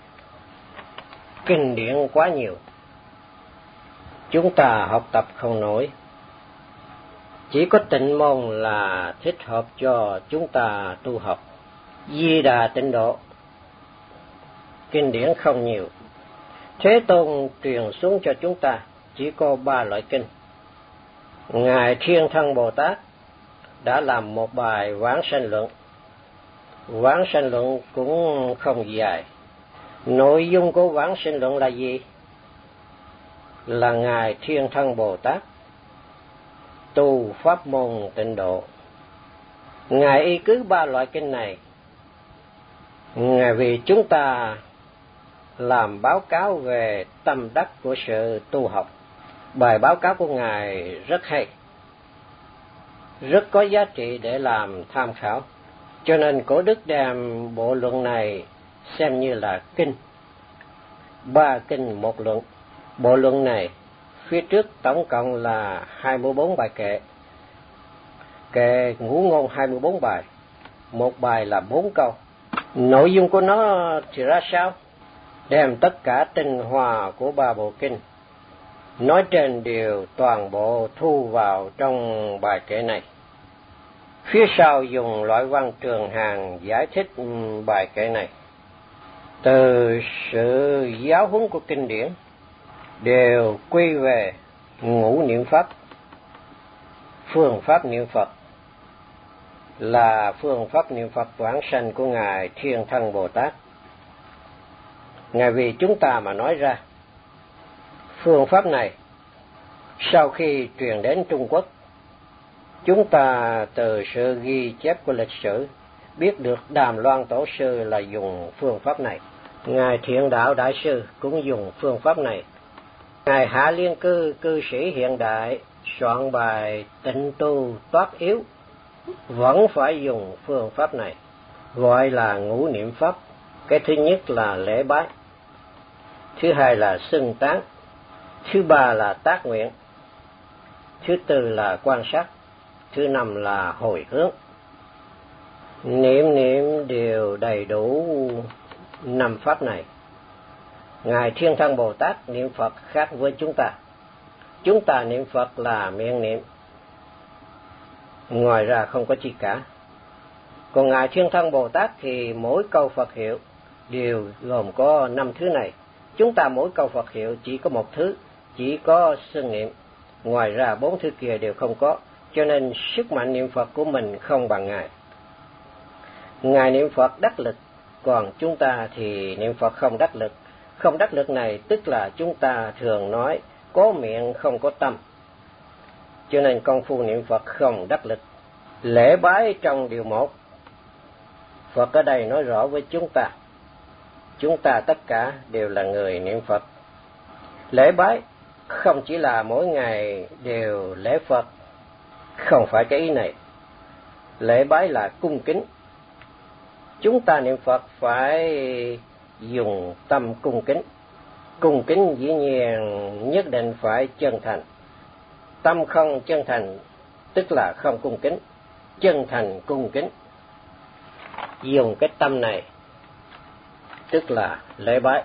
kinh điển quá nhiều, chúng ta học tập không nổi. Chỉ có tịnh môn là thích hợp cho chúng ta tu học. Di Đà Tịnh Độ, kinh điển không nhiều, Thế Tôn truyền xuống cho chúng ta chỉ có ba loại kinh. Ngài Thiên Thân Bồ Tát đã làm một bài Vãng Sanh Luận. Vãng Sanh Luận cũng không dài. Nội dung của Vãng Sanh Luận là gì? Là Ngài Thiên Thân Bồ Tát tu pháp môn tịnh độ. Ngài y cứ ba loại kinh này, Ngài vì chúng ta làm báo cáo về tâm đắc của sự tu học. Bài báo cáo của Ngài rất hay, rất có giá trị để làm tham khảo. Cho nên Cổ Đức đem bộ luận này xem như là kinh. Ba kinh một luận. Bộ luận này phía trước tổng cộng là hai mươi bốn bài kệ. Kệ Ngũ Ngôn hai mươi bốn bài. Một bài là bốn câu. Nội dung của nó thì ra sao? Đem tất cả tinh hoa của ba bộ kinh nói trên đều toàn bộ thu vào trong bài kệ này. Phía sau dùng loại văn trường hàng giải thích bài kệ này. Từ sự giáo huấn của kinh điển đều quy về ngũ niệm pháp. Phương pháp niệm Phật là phương pháp niệm Phật vãng sanh của Ngài Thiên Thân Bồ Tát. Ngài vì chúng ta mà nói ra. Phương pháp này sau khi truyền đến Trung Quốc, chúng ta từ sự ghi chép của lịch sử biết được Đàm Loan Tổ sư là dùng phương pháp này. Ngài Thiện Đạo Đại sư cũng dùng phương pháp này. Ngài Hạ Liên Cư cư sĩ hiện đại soạn bài Tịnh Tu Toát Yếu vẫn phải dùng phương pháp này, gọi là ngũ niệm pháp. Cái thứ nhất là lễ bái, thứ hai là xưng tán, thứ ba là tác nguyện, thứ tư là quan sát, thứ năm là hồi hướng. Niệm niệm đều đầy đủ năm pháp này. Ngài Thiên Thân Bồ Tát niệm Phật khác với chúng ta. Chúng ta niệm Phật là miệng niệm, ngoài ra không có chi cả. Còn Ngài Thiên Thân Bồ Tát thì mỗi câu Phật hiệu đều gồm có năm thứ này. Chúng ta mỗi câu Phật hiệu chỉ có một thứ, chỉ có xưng niệm, ngoài ra bốn thứ kia đều không có. Cho nên sức mạnh niệm Phật của mình không bằng Ngài. Ngài niệm Phật đắc lực, còn chúng ta thì niệm Phật không đắc lực. Không đắc lực này tức là chúng ta thường nói có miệng không có tâm. Cho nên công phu niệm Phật không đắc lực. Lễ bái trong điều một, Phật ở đây nói rõ với chúng ta, chúng ta tất cả đều là người niệm Phật. Lễ bái không chỉ là mỗi ngày đều lễ Phật, không phải cái ý này. Lễ bái là cung kính. Chúng ta niệm Phật phải dùng tâm cung kính. Cung kính dĩ nhiên nhất định phải chân thành. Tâm không chân thành tức là không cung kính. Chân thành cung kính, dùng cái tâm này tức là lễ bái.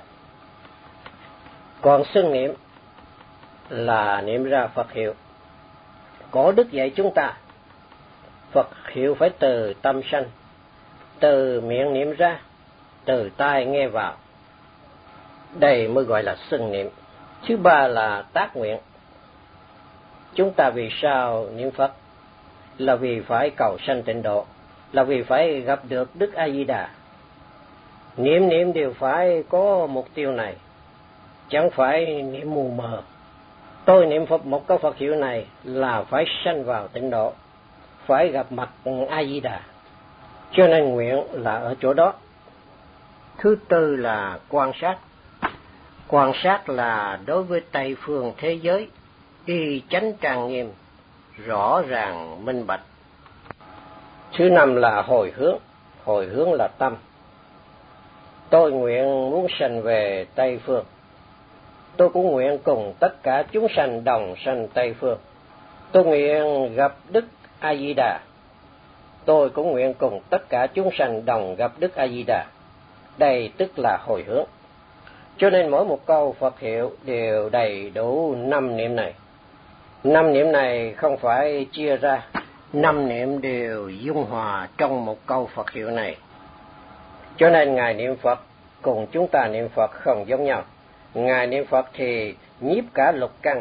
Còn xưng niệm là niệm ra Phật hiệu. Cổ Đức dạy chúng ta Phật hiệu phải từ tâm sanh, từ miệng niệm ra, từ tai nghe vào. Đây mới gọi là xưng niệm. Thứ ba là tác nguyện. Chúng ta vì sao niệm Phật? Là vì phải cầu sanh tịnh độ, là vì phải gặp được Đức A Di Đà. Niệm niệm đều phải có mục tiêu này, chẳng phải niệm mù mờ. Tôi niệm Phật một câu Phật hiệu này là phải sanh vào tịnh độ, phải gặp mặt A Di Đà. Cho nên nguyện là ở chỗ đó. Thứ tư là quan sát. Quan sát là đối với Tây phương thế giới y chánh trang nghiêm, rõ ràng minh bạch. Thứ năm là hồi hướng. Hồi hướng là tâm. Tôi nguyện muốn sanh về Tây phương. Tôi cũng nguyện cùng tất cả chúng sanh đồng sanh Tây phương. Tôi nguyện gặp Đức A Di Đà. Tôi cũng nguyện cùng tất cả chúng sanh đồng gặp Đức A Di Đà. Đây tức là hồi hướng. Cho nên mỗi một câu Phật hiệu đều đầy đủ năm niệm này. Năm niệm này không phải chia ra, năm niệm đều dung hòa trong một câu Phật hiệu này. Cho nên Ngài niệm Phật cùng chúng ta niệm Phật không giống nhau. Ngài niệm Phật thì nhiếp cả lục căn,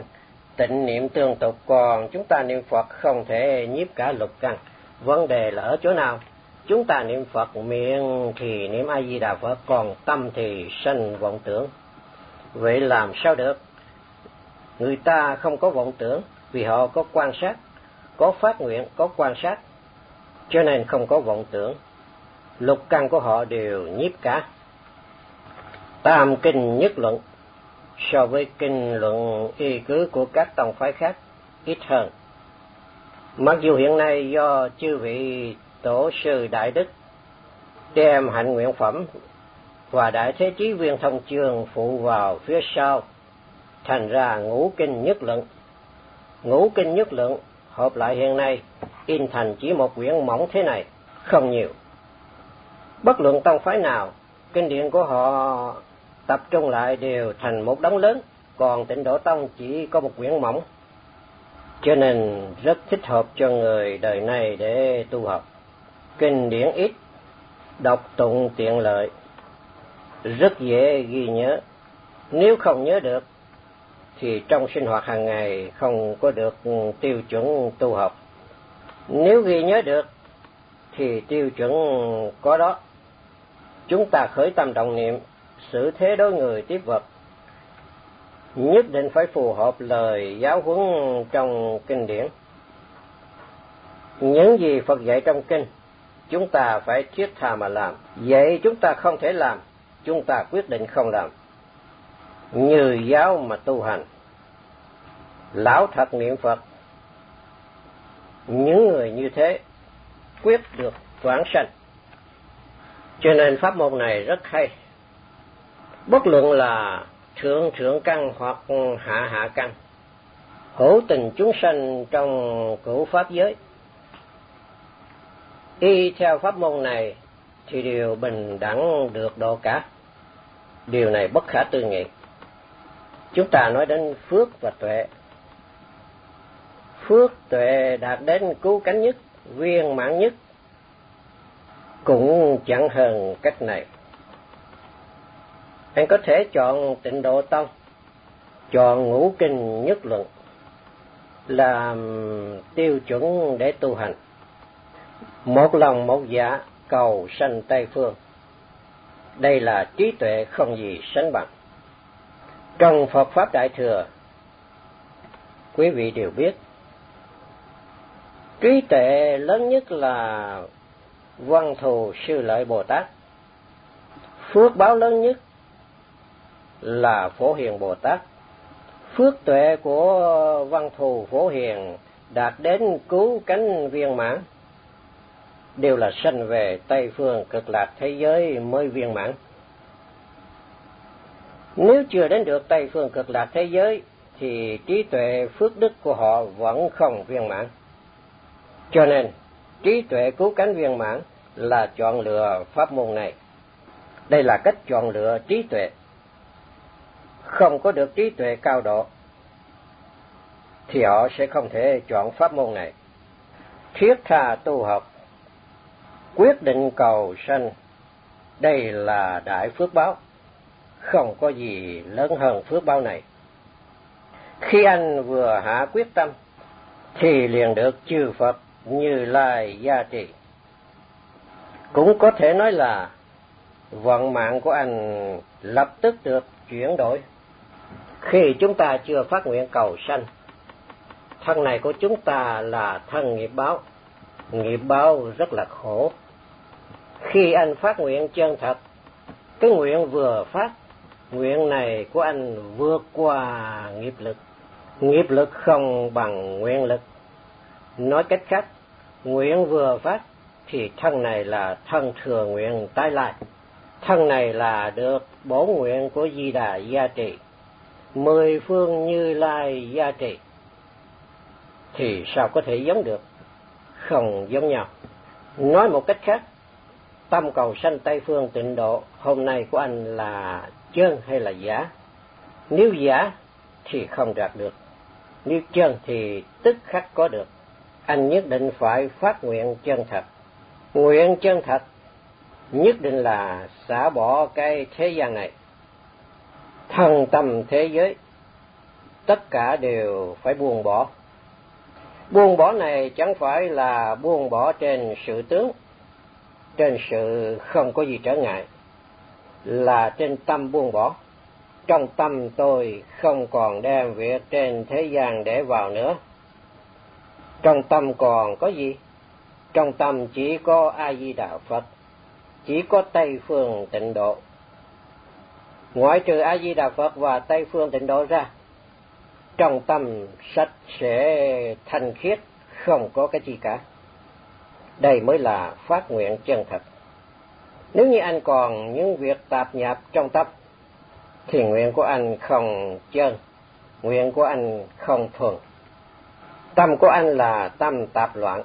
tịnh niệm tương tục, còn chúng ta niệm Phật không thể nhiếp cả lục căn. Vấn đề là ở chỗ nào? Chúng ta niệm Phật miệng thì niệm A Di Đà Phật, còn tâm thì sanh vọng tưởng. Vậy làm sao được? Người ta không có vọng tưởng vì họ có quan sát, có phát nguyện, có quan sát, cho nên không có vọng tưởng. Lục căn của họ đều nhiếp cả. Tam kinh nhất luận so với kinh luận y cứ của các tông phái khác ít hơn. Mặc dù hiện nay do chư vị tổ sư đại đức đem hạnh nguyện phẩm và đại thế chí viên thông chương phụ vào phía sau, thành ra ngũ kinh nhất luận. Ngũ kinh nhất luận hợp lại hiện nay in thành chỉ một quyển mỏng thế này, không nhiều. Bất luận tông phái nào, kinh điển của họ tập trung lại đều thành một đống lớn, còn Tịnh Độ Tông chỉ có một quyển mỏng, cho nên rất thích hợp cho người đời này để tu học. Kinh điển ít, đọc tụng tiện lợi, rất dễ ghi nhớ. Nếu không nhớ được thì trong sinh hoạt hàng ngày không có được tiêu chuẩn tu học. Nếu ghi nhớ được thì tiêu chuẩn có đó. Chúng ta khởi tâm động niệm, xử thế đối người tiếp vật, nhất định phải phù hợp lời giáo huấn trong kinh điển. Những gì Phật dạy trong kinh, chúng ta phải thiết tha mà làm. Vậy chúng ta không thể làm, chúng ta quyết định không làm. Như giáo mà tu hành, lão thật niệm Phật, những người như thế quyết được vãng sanh. Cho nên pháp môn này rất hay. Bất luận là thượng thượng căn hoặc hạ hạ căn, hữu tình chúng sanh trong cửu pháp giới, y theo pháp môn này thì đều bình đẳng được độ cả. Điều này bất khả tư nghị. Chúng ta nói đến phước và tuệ. Phước tuệ đạt đến cứu cánh nhất, viên mãn nhất, cũng chẳng hơn cách này. Anh có thể chọn Tịnh Độ Tông, chọn ngũ kinh nhất luận làm tiêu chuẩn để tu hành. Một lòng một dạ cầu sanh Tây Phương. Đây là trí tuệ không gì sánh bằng. Trong Phật Pháp Đại Thừa, quý vị đều biết, trí tuệ lớn nhất là Văn Thù Sư Lợi Bồ Tát. Phước báo lớn nhất là Phổ Hiền Bồ Tát. Phước tuệ của Văn Thù Phổ Hiền đạt đến cứu cánh viên mãn, đều là sanh về Tây Phương Cực Lạc thế giới mới viên mãn. Nếu chưa đến được Tây Phương Cực Lạc thế giới thì trí tuệ phước đức của họ vẫn không viên mãn. Cho nên trí tuệ cứu cánh viên mãn là chọn lựa pháp môn này. Đây là cách chọn lựa trí tuệ. Không có được trí tuệ cao độ thì họ sẽ không thể chọn pháp môn này. Thiết tha tu học, quyết định cầu sanh, đây là đại phước báo. Không có gì lớn hơn phước báo này. Khi anh vừa hạ quyết tâm thì liền được chư Phật Như Lai gia trì. Cũng có thể nói là vận mạng của anh lập tức được chuyển đổi. Khi chúng ta chưa phát nguyện cầu sanh, thân này của chúng ta là thân nghiệp báo. Nghiệp báo rất là khổ. Khi anh phát nguyện chân thật, cái nguyện vừa phát, nguyện này của anh vượt qua nghiệp lực. Nghiệp lực không bằng nguyện lực. Nói cách khác, nguyện vừa phát thì thân này là thân thừa nguyện tái lai. Thân này là được bổ nguyện của Di Đà gia trì, mười phương Như Lai gia trì. Thì sao có thể giống được? Không giống nhau. Nói một cách khác, tâm cầu sanh Tây Phương Tịnh Độ hôm nay của anh là chân hay là giả? Nếu giả thì không đạt được, nếu chân thì tức khắc có được. Anh nhất định phải phát nguyện chân thật. Nguyện chân thật nhất định là xả bỏ cái thế gian này, thân tâm thế giới, tất cả đều phải buông bỏ. Buông bỏ này chẳng phải là buông bỏ trên sự tướng, trên sự không có gì trở ngại, là trên tâm buông bỏ. Trong tâm tôi không còn đem việc trên thế gian để vào nữa. Trong tâm còn có gì? Trong tâm chỉ có A Di Đà Phật, chỉ có Tây Phương Tịnh Độ. Ngoại trừ A Di Đà Phật và Tây Phương Tịnh Độ ra, trong tâm sạch sẽ thanh khiết, không có cái gì cả. Đây mới là phát nguyện chân thật. Nếu như anh còn những việc tạp nhạp trong tâm, thì nguyện của anh không chân, nguyện của anh không thuần. Tâm của anh là tâm tạp loạn.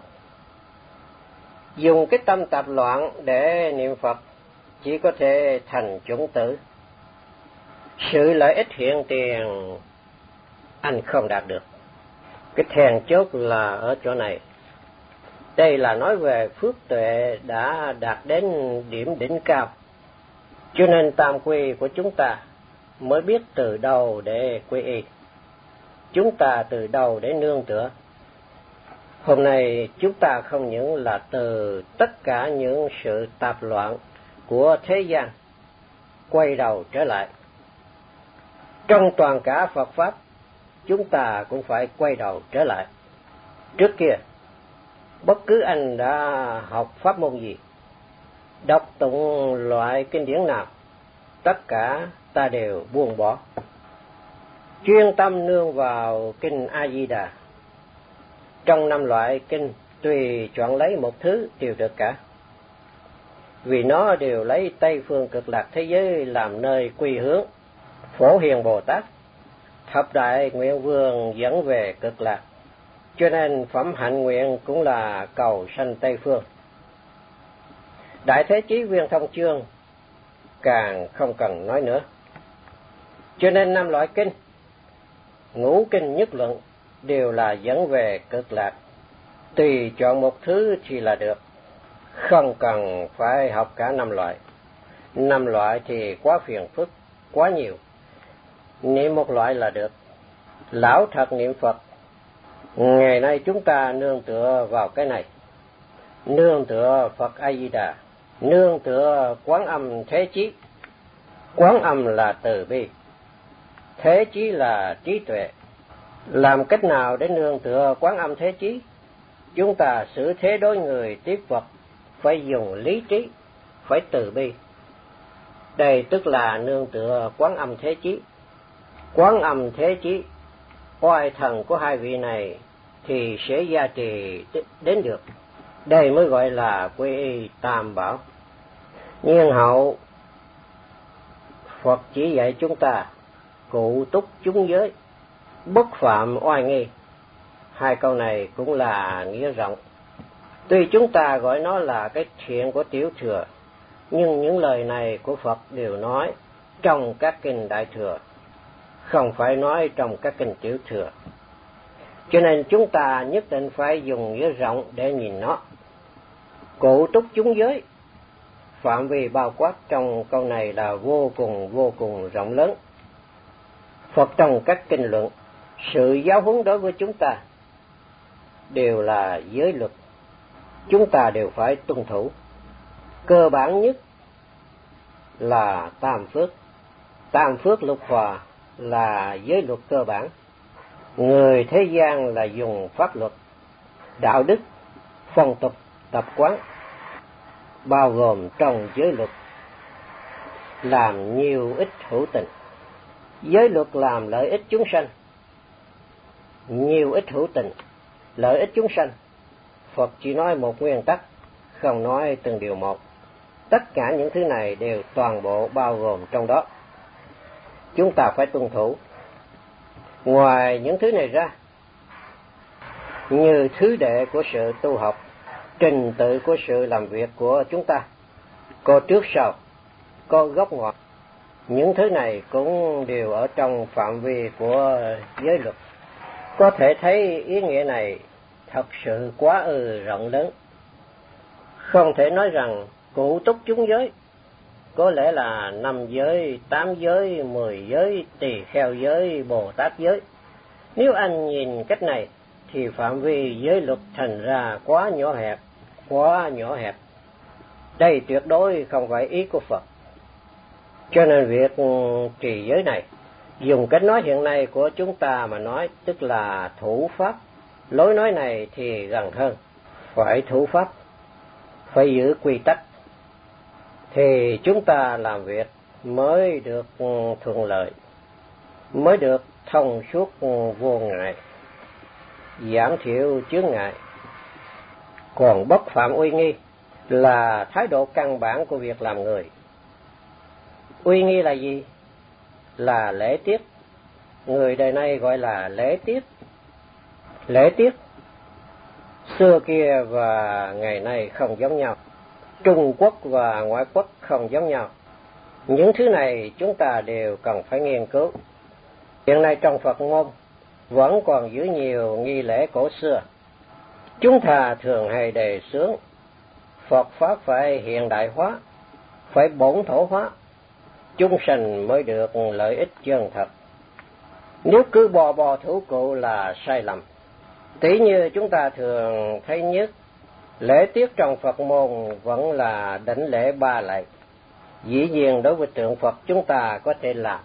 Dùng cái tâm tạp loạn để niệm Phật chỉ có thể thành chủng tử. Sự lợi ích hiện tiền anh không đạt được. Cái then chốt là ở chỗ này. Đây là nói về phước tuệ đã đạt đến điểm đỉnh cao. Cho nên tam quy của chúng ta mới biết từ đâu để quy y, chúng ta từ đâu để nương tựa. Hôm nay chúng ta không những là từ tất cả những sự tạp loạn của thế gian quay đầu trở lại. Trong toàn cả Phật Pháp, chúng ta cũng phải quay đầu trở lại. Trước kia, bất cứ anh đã học pháp môn gì, đọc tụng loại kinh điển nào, tất cả ta đều buông bỏ. Chuyên tâm nương vào kinh A Di Đà. Trong năm loại kinh, tùy chọn lấy một thứ đều được cả. Vì nó đều lấy Tây Phương Cực Lạc thế giới làm nơi quy hướng. Phổ Hiền Bồ Tát, thập đại nguyện vương dẫn về Cực Lạc. Cho nên phẩm hạnh nguyện cũng là cầu sanh Tây Phương. Đại Thế Chí Viên Thông Chương càng không cần nói nữa. Cho nên năm loại kinh, ngũ kinh nhất luận đều là dẫn về Cực Lạc. Tùy chọn một thứ thì là được, không cần phải học cả năm loại. Năm loại thì quá phiền phức, quá nhiều. Niệm một loại là được. Lão thật niệm Phật. Ngày nay chúng ta nương tựa vào cái này. Nương tựa Phật A Di Đà, nương tựa Quán Âm Thế Chí. Quán Âm là từ bi, Thế Chí là trí tuệ. Làm cách nào để nương tựa Quán Âm Thế Chí? Chúng ta xử thế đối người tiếp vật phải dùng lý trí, phải từ bi. Đây tức là nương tựa Quán Âm Thế Chí. Quán Âm Thế Chí, oai thần của hai vị này thì sẽ gia trì đến được. Đây mới gọi là quy y tam bảo. Nhiên hậu, Phật chỉ dạy chúng ta cụ túc chúng giới, bất phạm oai nghi. Hai câu này cũng là nghĩa rộng. Tuy chúng ta gọi nó là cái thiện của tiểu thừa, nhưng những lời này của Phật đều nói trong các kinh đại thừa, không phải nói trong các kinh tiểu thừa. Cho nên chúng ta nhất định phải dùng nghĩa rộng để nhìn nó. Cụ túc chúng giới, phạm vi bao quát trong câu này là vô cùng vô cùng rộng lớn. Phật trong các kinh luận, sự giáo huấn đối với chúng ta đều là giới luật, chúng ta đều phải tuân thủ. Cơ bản nhất là tam phước, tam phước lục hòa là giới luật cơ bản. Người thế gian là dùng pháp luật, đạo đức, phong tục, tập quán, bao gồm trong giới luật, làm nhiều ích hữu tình. Giới luật làm lợi ích chúng sanh, nhiều ích hữu tình, lợi ích chúng sanh. Phật chỉ nói một nguyên tắc, không nói từng điều một. Tất cả những thứ này đều toàn bộ bao gồm trong đó. Chúng ta phải tuân thủ. Ngoài những thứ này ra, như thứ đệ của sự tu học, trình tự của sự làm việc của chúng ta, có trước sau, có gốc ngọn. Những thứ này cũng đều ở trong phạm vi của giới luật. Có thể thấy ý nghĩa này thật sự quá ư rộng lớn. Không thể nói rằng cụ túc chúng giới có lẽ là năm giới, tám giới, mười giới, tỳ kheo giới, Bồ Tát giới. Nếu anh nhìn cách này thì phạm vi giới luật thành ra quá nhỏ hẹp, quá nhỏ hẹp. Đây tuyệt đối không phải ý của Phật. Cho nên việc trì giới này, dùng cách nói hiện nay của chúng ta mà nói, tức là thủ pháp. Lối nói này thì gần hơn, phải thủ pháp, phải giữ quy tắc, thì chúng ta làm việc mới được thuận lợi, mới được thông suốt vô ngại, giảm thiểu chướng ngại. Còn bất phạm uy nghi là thái độ căn bản của việc làm người. Uy nghi là gì? Là lễ tiết. Người đời nay gọi là lễ tiết. Lễ tiết xưa kia và ngày nay không giống nhau. Trung Quốc và ngoại quốc không giống nhau. Những thứ này chúng ta đều cần phải nghiên cứu. Hiện nay trong Phật môn vẫn còn giữ nhiều nghi lễ cổ xưa. Chúng ta thường hay đề xướng Phật Pháp phải hiện đại hóa, phải bổn thổ hóa, chúng sanh mới được lợi ích chân thật. Nếu cứ bò bò thủ cụ là sai lầm. Tỷ như chúng ta thường thấy nhất, lễ tiết trong Phật môn vẫn là đảnh lễ ba lạy. Dĩ nhiên đối với tượng Phật chúng ta có thể làm.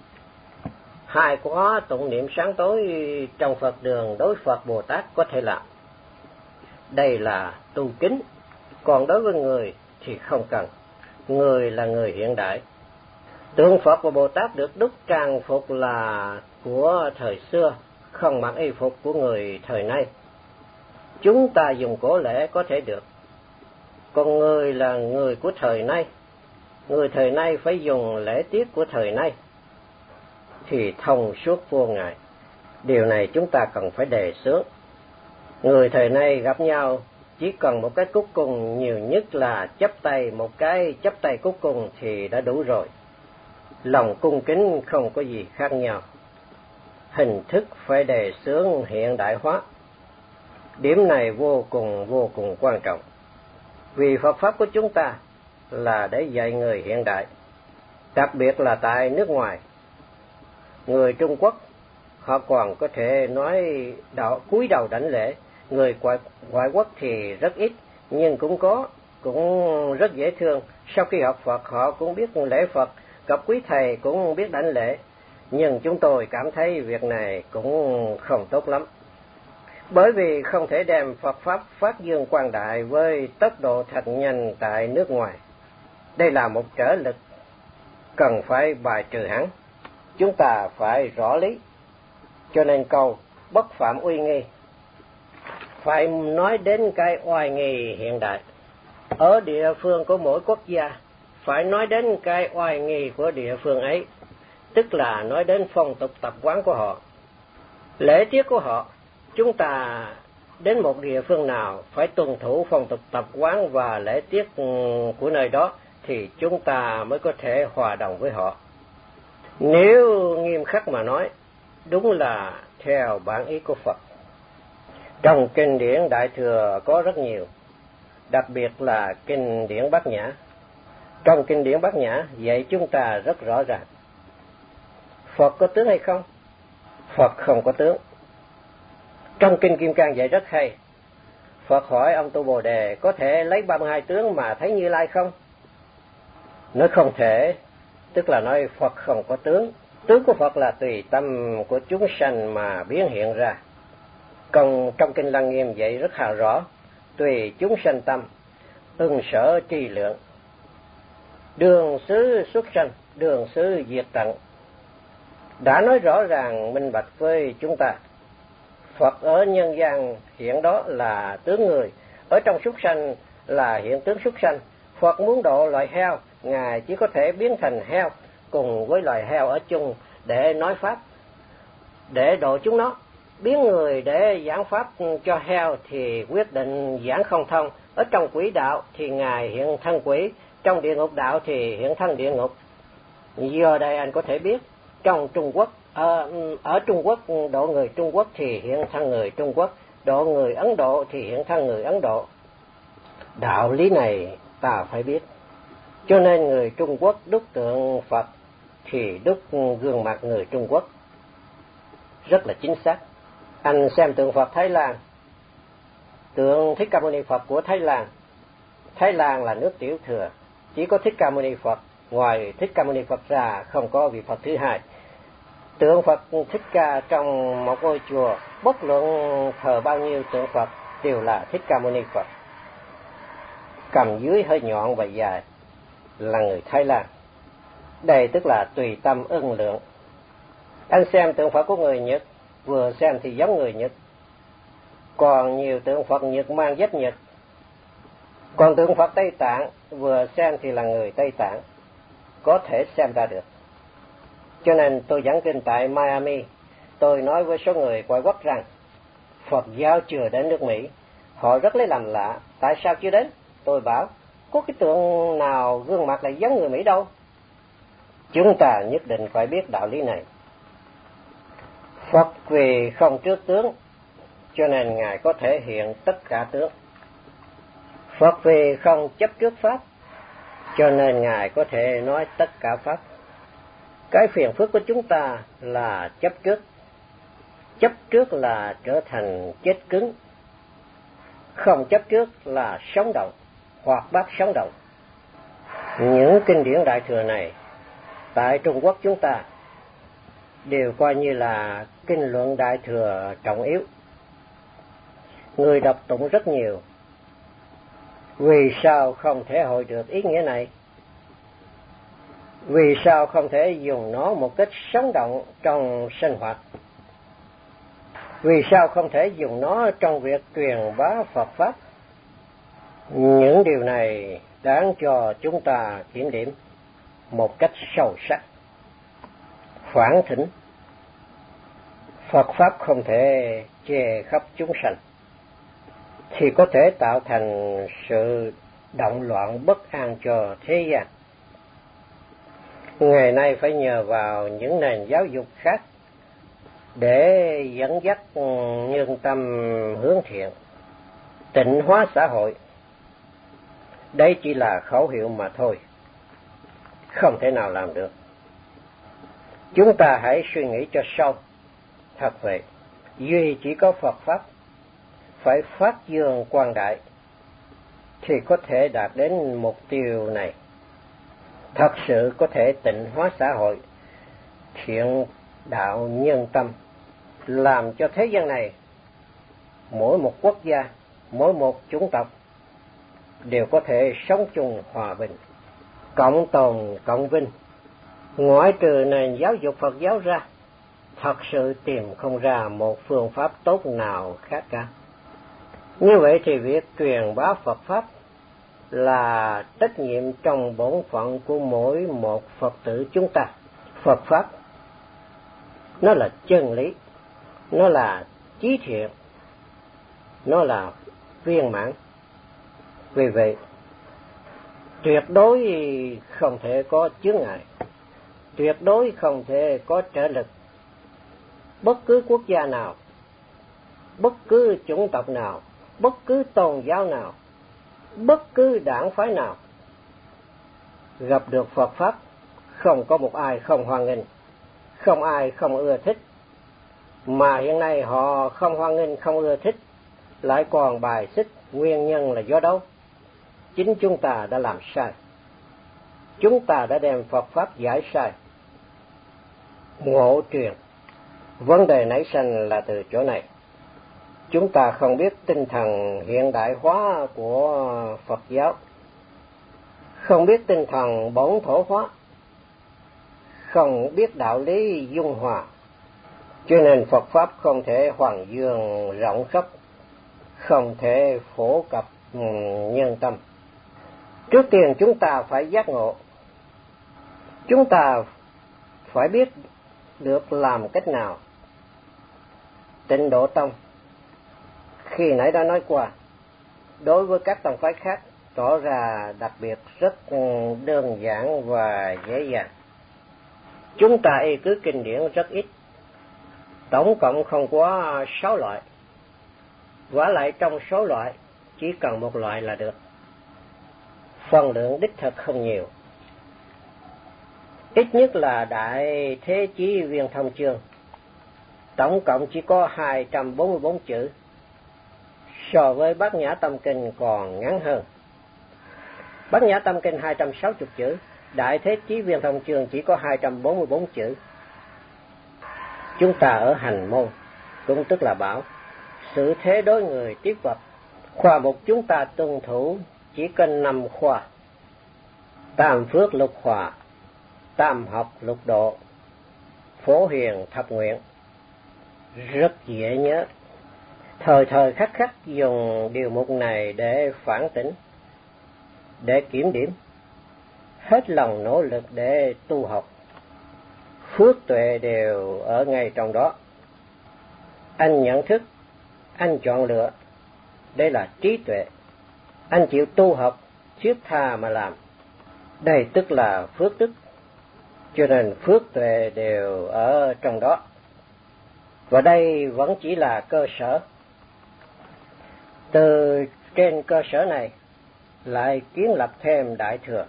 Hai khóa tụng niệm sáng tối trong Phật đường đối Phật Bồ Tát có thể làm. Đây là tu kính, còn đối với người thì không cần. Người là người hiện đại. Tượng Phật và Bồ Tát được đúc trang phục là của thời xưa, không mặc y phục của người thời nay. Chúng ta dùng cổ lễ có thể được. Còn người là người của thời nay. Người thời nay phải dùng lễ tiết của thời nay thì thông suốt vô ngại. Điều này chúng ta cần phải đề xướng. Người thời nay gặp nhau chỉ cần một cái cúc cung, nhiều nhất là chắp tay, một cái chắp tay cúc cung thì đã đủ rồi. Lòng cung kính không có gì khác nhau. Hình thức phải đề xướng hiện đại hóa. Điểm này vô cùng vô cùng quan trọng. Vì Phật Pháp của chúng ta là để dạy người hiện đại, đặc biệt là tại nước ngoài. Người Trung Quốc họ còn có thể nói đạo cúi đầu đảnh lễ. Người ngoại, ngoại quốc thì rất ít, nhưng cũng có, cũng rất dễ thương. Sau khi học Phật họ cũng biết lễ Phật, gặp quý thầy cũng biết đảnh lễ. Nhưng chúng tôi cảm thấy việc này cũng không tốt lắm. Bởi vì không thể đem Phật Pháp phát dương quang đại với tốc độ thật nhanh tại nước ngoài. Đây là một trở lực cần phải bài trừ hẳn. Chúng ta phải rõ lý. Cho nên câu bất phạm uy nghi phải nói đến cái oai nghi hiện đại. Ở địa phương của mỗi quốc gia phải nói đến cái oai nghi của địa phương ấy, tức là nói đến phong tục tập quán của họ, lễ tiết của họ. Chúng ta đến một địa phương nào phải tuân thủ phong tục tập quán và lễ tiết của nơi đó thì chúng ta mới có thể hòa đồng với họ. Nếu nghiêm khắc mà nói, đúng là theo bản ý của Phật. Trong kinh điển Đại Thừa có rất nhiều, đặc biệt là kinh điển Bát Nhã. Trong kinh điển Bát Nhã dạy chúng ta rất rõ ràng. Phật có tướng hay không? Phật không có tướng. Trong kinh Kim Cang dạy rất hay. Phật hỏi ông Tu Bồ Đề có thể lấy ba mươi hai tướng mà thấy Như Lai không? Nói không thể, tức là nói Phật không có tướng. Tướng của Phật là tùy tâm của chúng sanh mà biến hiện ra. Còn trong kinh Lăng Nghiêm dạy rất hào rõ, tùy chúng sanh tâm, ưng sở tri lượng. Đường xứ xuất sanh, đường xứ diệt tận. Đã nói rõ ràng minh bạch với chúng ta. Phật ở nhân gian hiện đó là tướng người, ở trong súc sanh là hiện tướng súc sanh. Phật muốn độ loài heo, Ngài chỉ có thể biến thành heo cùng với loài heo ở chung để nói pháp, để độ chúng nó. Biến người để giảng pháp cho heo thì quyết định giảng không thông. Ở trong quỷ đạo thì Ngài hiện thân quỷ, trong địa ngục đạo thì hiện thân địa ngục. Giờ đây anh có thể biết, trong Trung Quốc, ở, ở Trung Quốc độ người Trung Quốc thì hiện thân người Trung Quốc, độ người Ấn Độ thì hiện thân người Ấn Độ. Đạo lý này ta phải biết. Cho nên người Trung Quốc đúc tượng Phật thì đúc gương mặt người Trung Quốc. rất là chính xác. Anh xem tượng Phật Thái Lan, tượng Thích Ca Mâu Ni Phật của Thái Lan. Thái Lan là nước tiểu thừa, chỉ có Thích Ca Mâu Ni Phật, ngoài Thích Ca Mâu Ni Phật ra không có vị Phật thứ hai. Tượng Phật Thích Ca trong một ngôi chùa, bất luận thờ bao nhiêu tượng Phật đều là Thích Ca Mâu Ni Phật. Cầm dưới hơi nhọn và dài là người Thái Lan. Đây tức là tùy tâm ưng lượng. Anh xem tượng Phật của người Nhật, vừa xem thì giống người Nhật. Còn nhiều tượng Phật Nhật mang vết Nhật. Còn tượng Phật Tây Tạng, vừa xem thì là người Tây Tạng, có thể xem ra được. Cho nên tôi giảng kinh tại Miami, tôi nói với số người ngoại quốc rằng Phật giáo chưa đến nước Mỹ. Họ rất lấy làm lạ, tại sao chưa đến? Tôi bảo, có cái tượng nào gương mặt lại giống người Mỹ đâu. Chúng ta nhất định phải biết đạo lý này. Phật vì không trước tướng, cho nên Ngài có thể hiện tất cả tướng. Phật vì không chấp trước Pháp, cho nên Ngài có thể nói tất cả Pháp. Cái phiền phức của chúng ta là chấp trước. Chấp trước là trở thành chết cứng. Không chấp trước là sống động, hoặc bác sống động. Những kinh điển Đại Thừa này, tại Trung Quốc chúng ta, đều coi như là kinh luận Đại Thừa trọng yếu. Người đọc tụng rất nhiều. Vì sao không thể hội được ý nghĩa này? Vì sao không thể dùng nó một cách sống động trong sinh hoạt? Vì sao không thể dùng nó trong việc truyền bá Phật Pháp? Những điều này đáng cho chúng ta kiểm điểm một cách sâu sắc. Phản thỉnh, Phật Pháp không thể che khắp chúng sanh, thì có thể tạo thành sự động loạn bất an cho thế gian. Ngày nay phải nhờ vào những nền giáo dục khác để dẫn dắt nhân tâm hướng thiện, tịnh hóa xã hội. Đây chỉ là khẩu hiệu mà thôi, không thể nào làm được. Chúng ta hãy suy nghĩ cho sâu. Thật vậy, duy chỉ có Phật Pháp phải phát dương quang đại thì có thể đạt đến mục tiêu này. Thật sự có thể tịnh hóa xã hội, thiện đạo nhân tâm, làm cho thế gian này, mỗi một quốc gia, mỗi một chủng tộc đều có thể sống chung hòa bình, cộng tồn cộng vinh. Ngoại trừ nền giáo dục Phật giáo ra, thật sự tìm không ra một phương pháp tốt nào khác cả. Như vậy thì việc truyền bá Phật Pháp là trách nhiệm trong bổn phận của mỗi một Phật tử chúng ta. Phật Pháp, nó là chân lý, nó là chí thiện, nó là viên mãn. Vì vậy, tuyệt đối không thể có chướng ngại, tuyệt đối không thể có trở lực. Bất cứ quốc gia nào, bất cứ chủng tộc nào, bất cứ tôn giáo nào, bất cứ đảng phái nào gặp được Phật Pháp, không có một ai không hoan nghênh, không ai không ưa thích. Mà hiện nay họ không hoan nghênh, không ưa thích, lại còn bài xích. Nguyên nhân là do đâu? Chính chúng ta đã làm sai. Chúng ta đã đem Phật Pháp giải sai, ngộ truyền. Vấn đề nảy sinh là từ chỗ này. Chúng ta không biết tinh thần hiện đại hóa của Phật giáo, không biết tinh thần bổn thổ hóa, không biết đạo lý dung hòa, cho nên Phật Pháp không thể hoàng dương rộng khắp, không thể phổ cập nhân tâm. Trước tiên chúng ta phải giác ngộ, chúng ta phải biết được làm cách nào. Tịnh Độ Tông khi nãy đã nói qua, đối với các tông phái khác tỏ ra đặc biệt rất đơn giản và dễ dàng. Chúng ta y cứ kinh điển rất ít, tổng cộng không quá sáu loại. Vả lại trong số loại chỉ cần một loại là được, phần lượng đích thực không nhiều. Ít nhất là Đại Thế Chí Viên Thông Chương tổng cộng chỉ có hai trăm bốn mươi bốn chữ, so với Bát Nhã Tâm Kinh còn ngắn hơn. Bát Nhã Tâm Kinh hai trăm sáu mươi chữ, Đại Thế Chí Viên Thông Chương chỉ có hai trăm bốn mươi bốn chữ. Chúng ta ở hành môn, cũng tức là bảo, sự thế đối người tiếp vật, khoa mục chúng ta tuân thủ chỉ cần năm khoa: tam phước lục hòa, tam học lục độ, phổ hiền thập nguyện. Rất dễ nhớ, thời thời khắc khắc dùng điều mục này để phản tỉnh, để kiểm điểm, hết lòng nỗ lực để tu học. Phước tuệ đều ở ngay trong đó. Anh nhận thức, anh chọn lựa, đây là trí tuệ. Anh chịu tu học, thiết tha mà làm, đây tức là phước đức. Cho nên phước tuệ đều ở trong đó. Và đây vẫn chỉ là cơ sở. Từ trên cơ sở này lại kiến lập thêm Đại Thừa.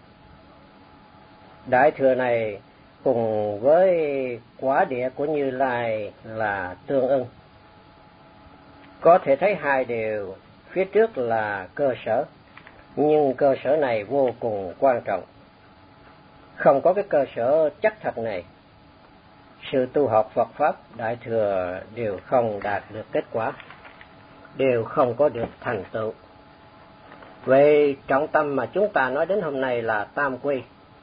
Đại Thừa này cùng với quả địa của Như Lai là tương ưng. Có thể thấy hai điều, phía trước là cơ sở, nhưng cơ sở này vô cùng quan trọng. Không có cái cơ sở chắc thật này, sự tu học Phật Pháp Đại Thừa đều không đạt được kết quả, đều không có được thành tựu. Vậy trọng tâm mà chúng ta nói đến hôm nay là tam quy.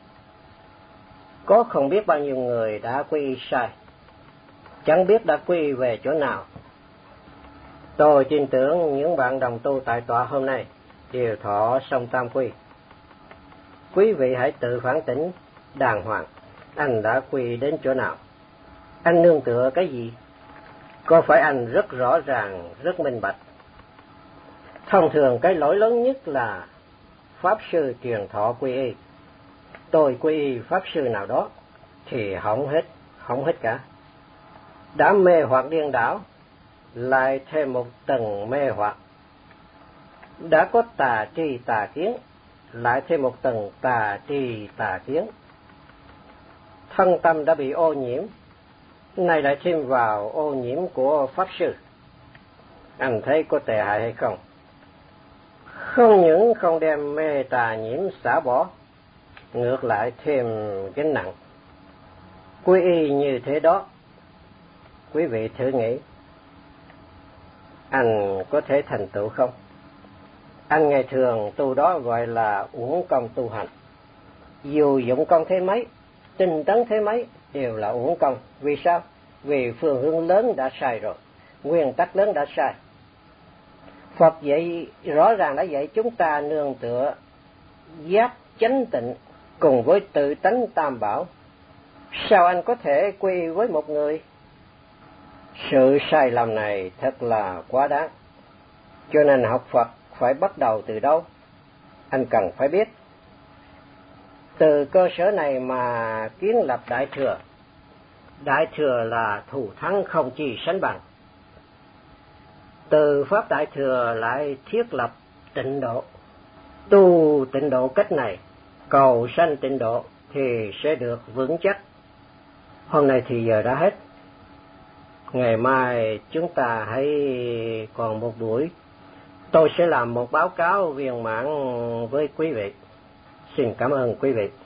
Có không biết bao nhiêu người đã quy sai, chẳng biết đã quy về chỗ nào. Tôi tin tưởng những bạn đồng tu tại tọa hôm nay đều thọ xong tam quy. Quý vị hãy tự phản tỉnh đàng hoàng, anh đã quy đến chỗ nào? Anh nương tựa cái gì? Có phải anh rất rõ ràng, rất minh bạch? Thông thường cái lỗi lớn nhất là Pháp Sư truyền thọ quy y. Tôi quy y Pháp Sư nào đó thì hỏng hết, hỏng hết cả. Đã mê hoặc điên đảo, lại thêm một tầng mê hoặc. Đã có tà tri tà kiến, lại thêm một tầng tà tri tà kiến. Thân tâm đã bị ô nhiễm, nay lại thêm vào ô nhiễm của Pháp Sư. Anh thấy có tệ hại hay không? Không những không đem mê tà nhiễm xả bỏ, ngược lại thêm gánh nặng. Quy y như thế đó, quý vị thử nghĩ, anh có thể thành tựu không? Anh ngày thường tu đó gọi là uổng công tu hành. Dù dụng công thế mấy, tinh tấn thế mấy, đều là uổng công. Vì sao? Vì phương hướng lớn đã sai rồi, nguyên tắc lớn đã sai. Phật dạy rõ ràng đã dạy chúng ta nương tựa giác chánh tịnh cùng với tự tánh tam bảo. Sao anh có thể quy với một người? Sự sai lầm này thật là quá đáng. Cho nên học Phật phải bắt đầu từ đâu? Anh cần phải biết. Từ cơ sở này mà kiến lập Đại Thừa. Đại Thừa là thù thắng không chi sánh bằng. Từ Pháp Đại Thừa lại thiết lập tịnh độ. Tu tịnh độ cách này, cầu sanh tịnh độ thì sẽ được vững chắc. Hôm nay thì giờ đã hết. Ngày mai chúng ta hãy còn một buổi. Tôi sẽ làm một báo cáo viên mãn với quý vị. Xin cảm ơn quý vị.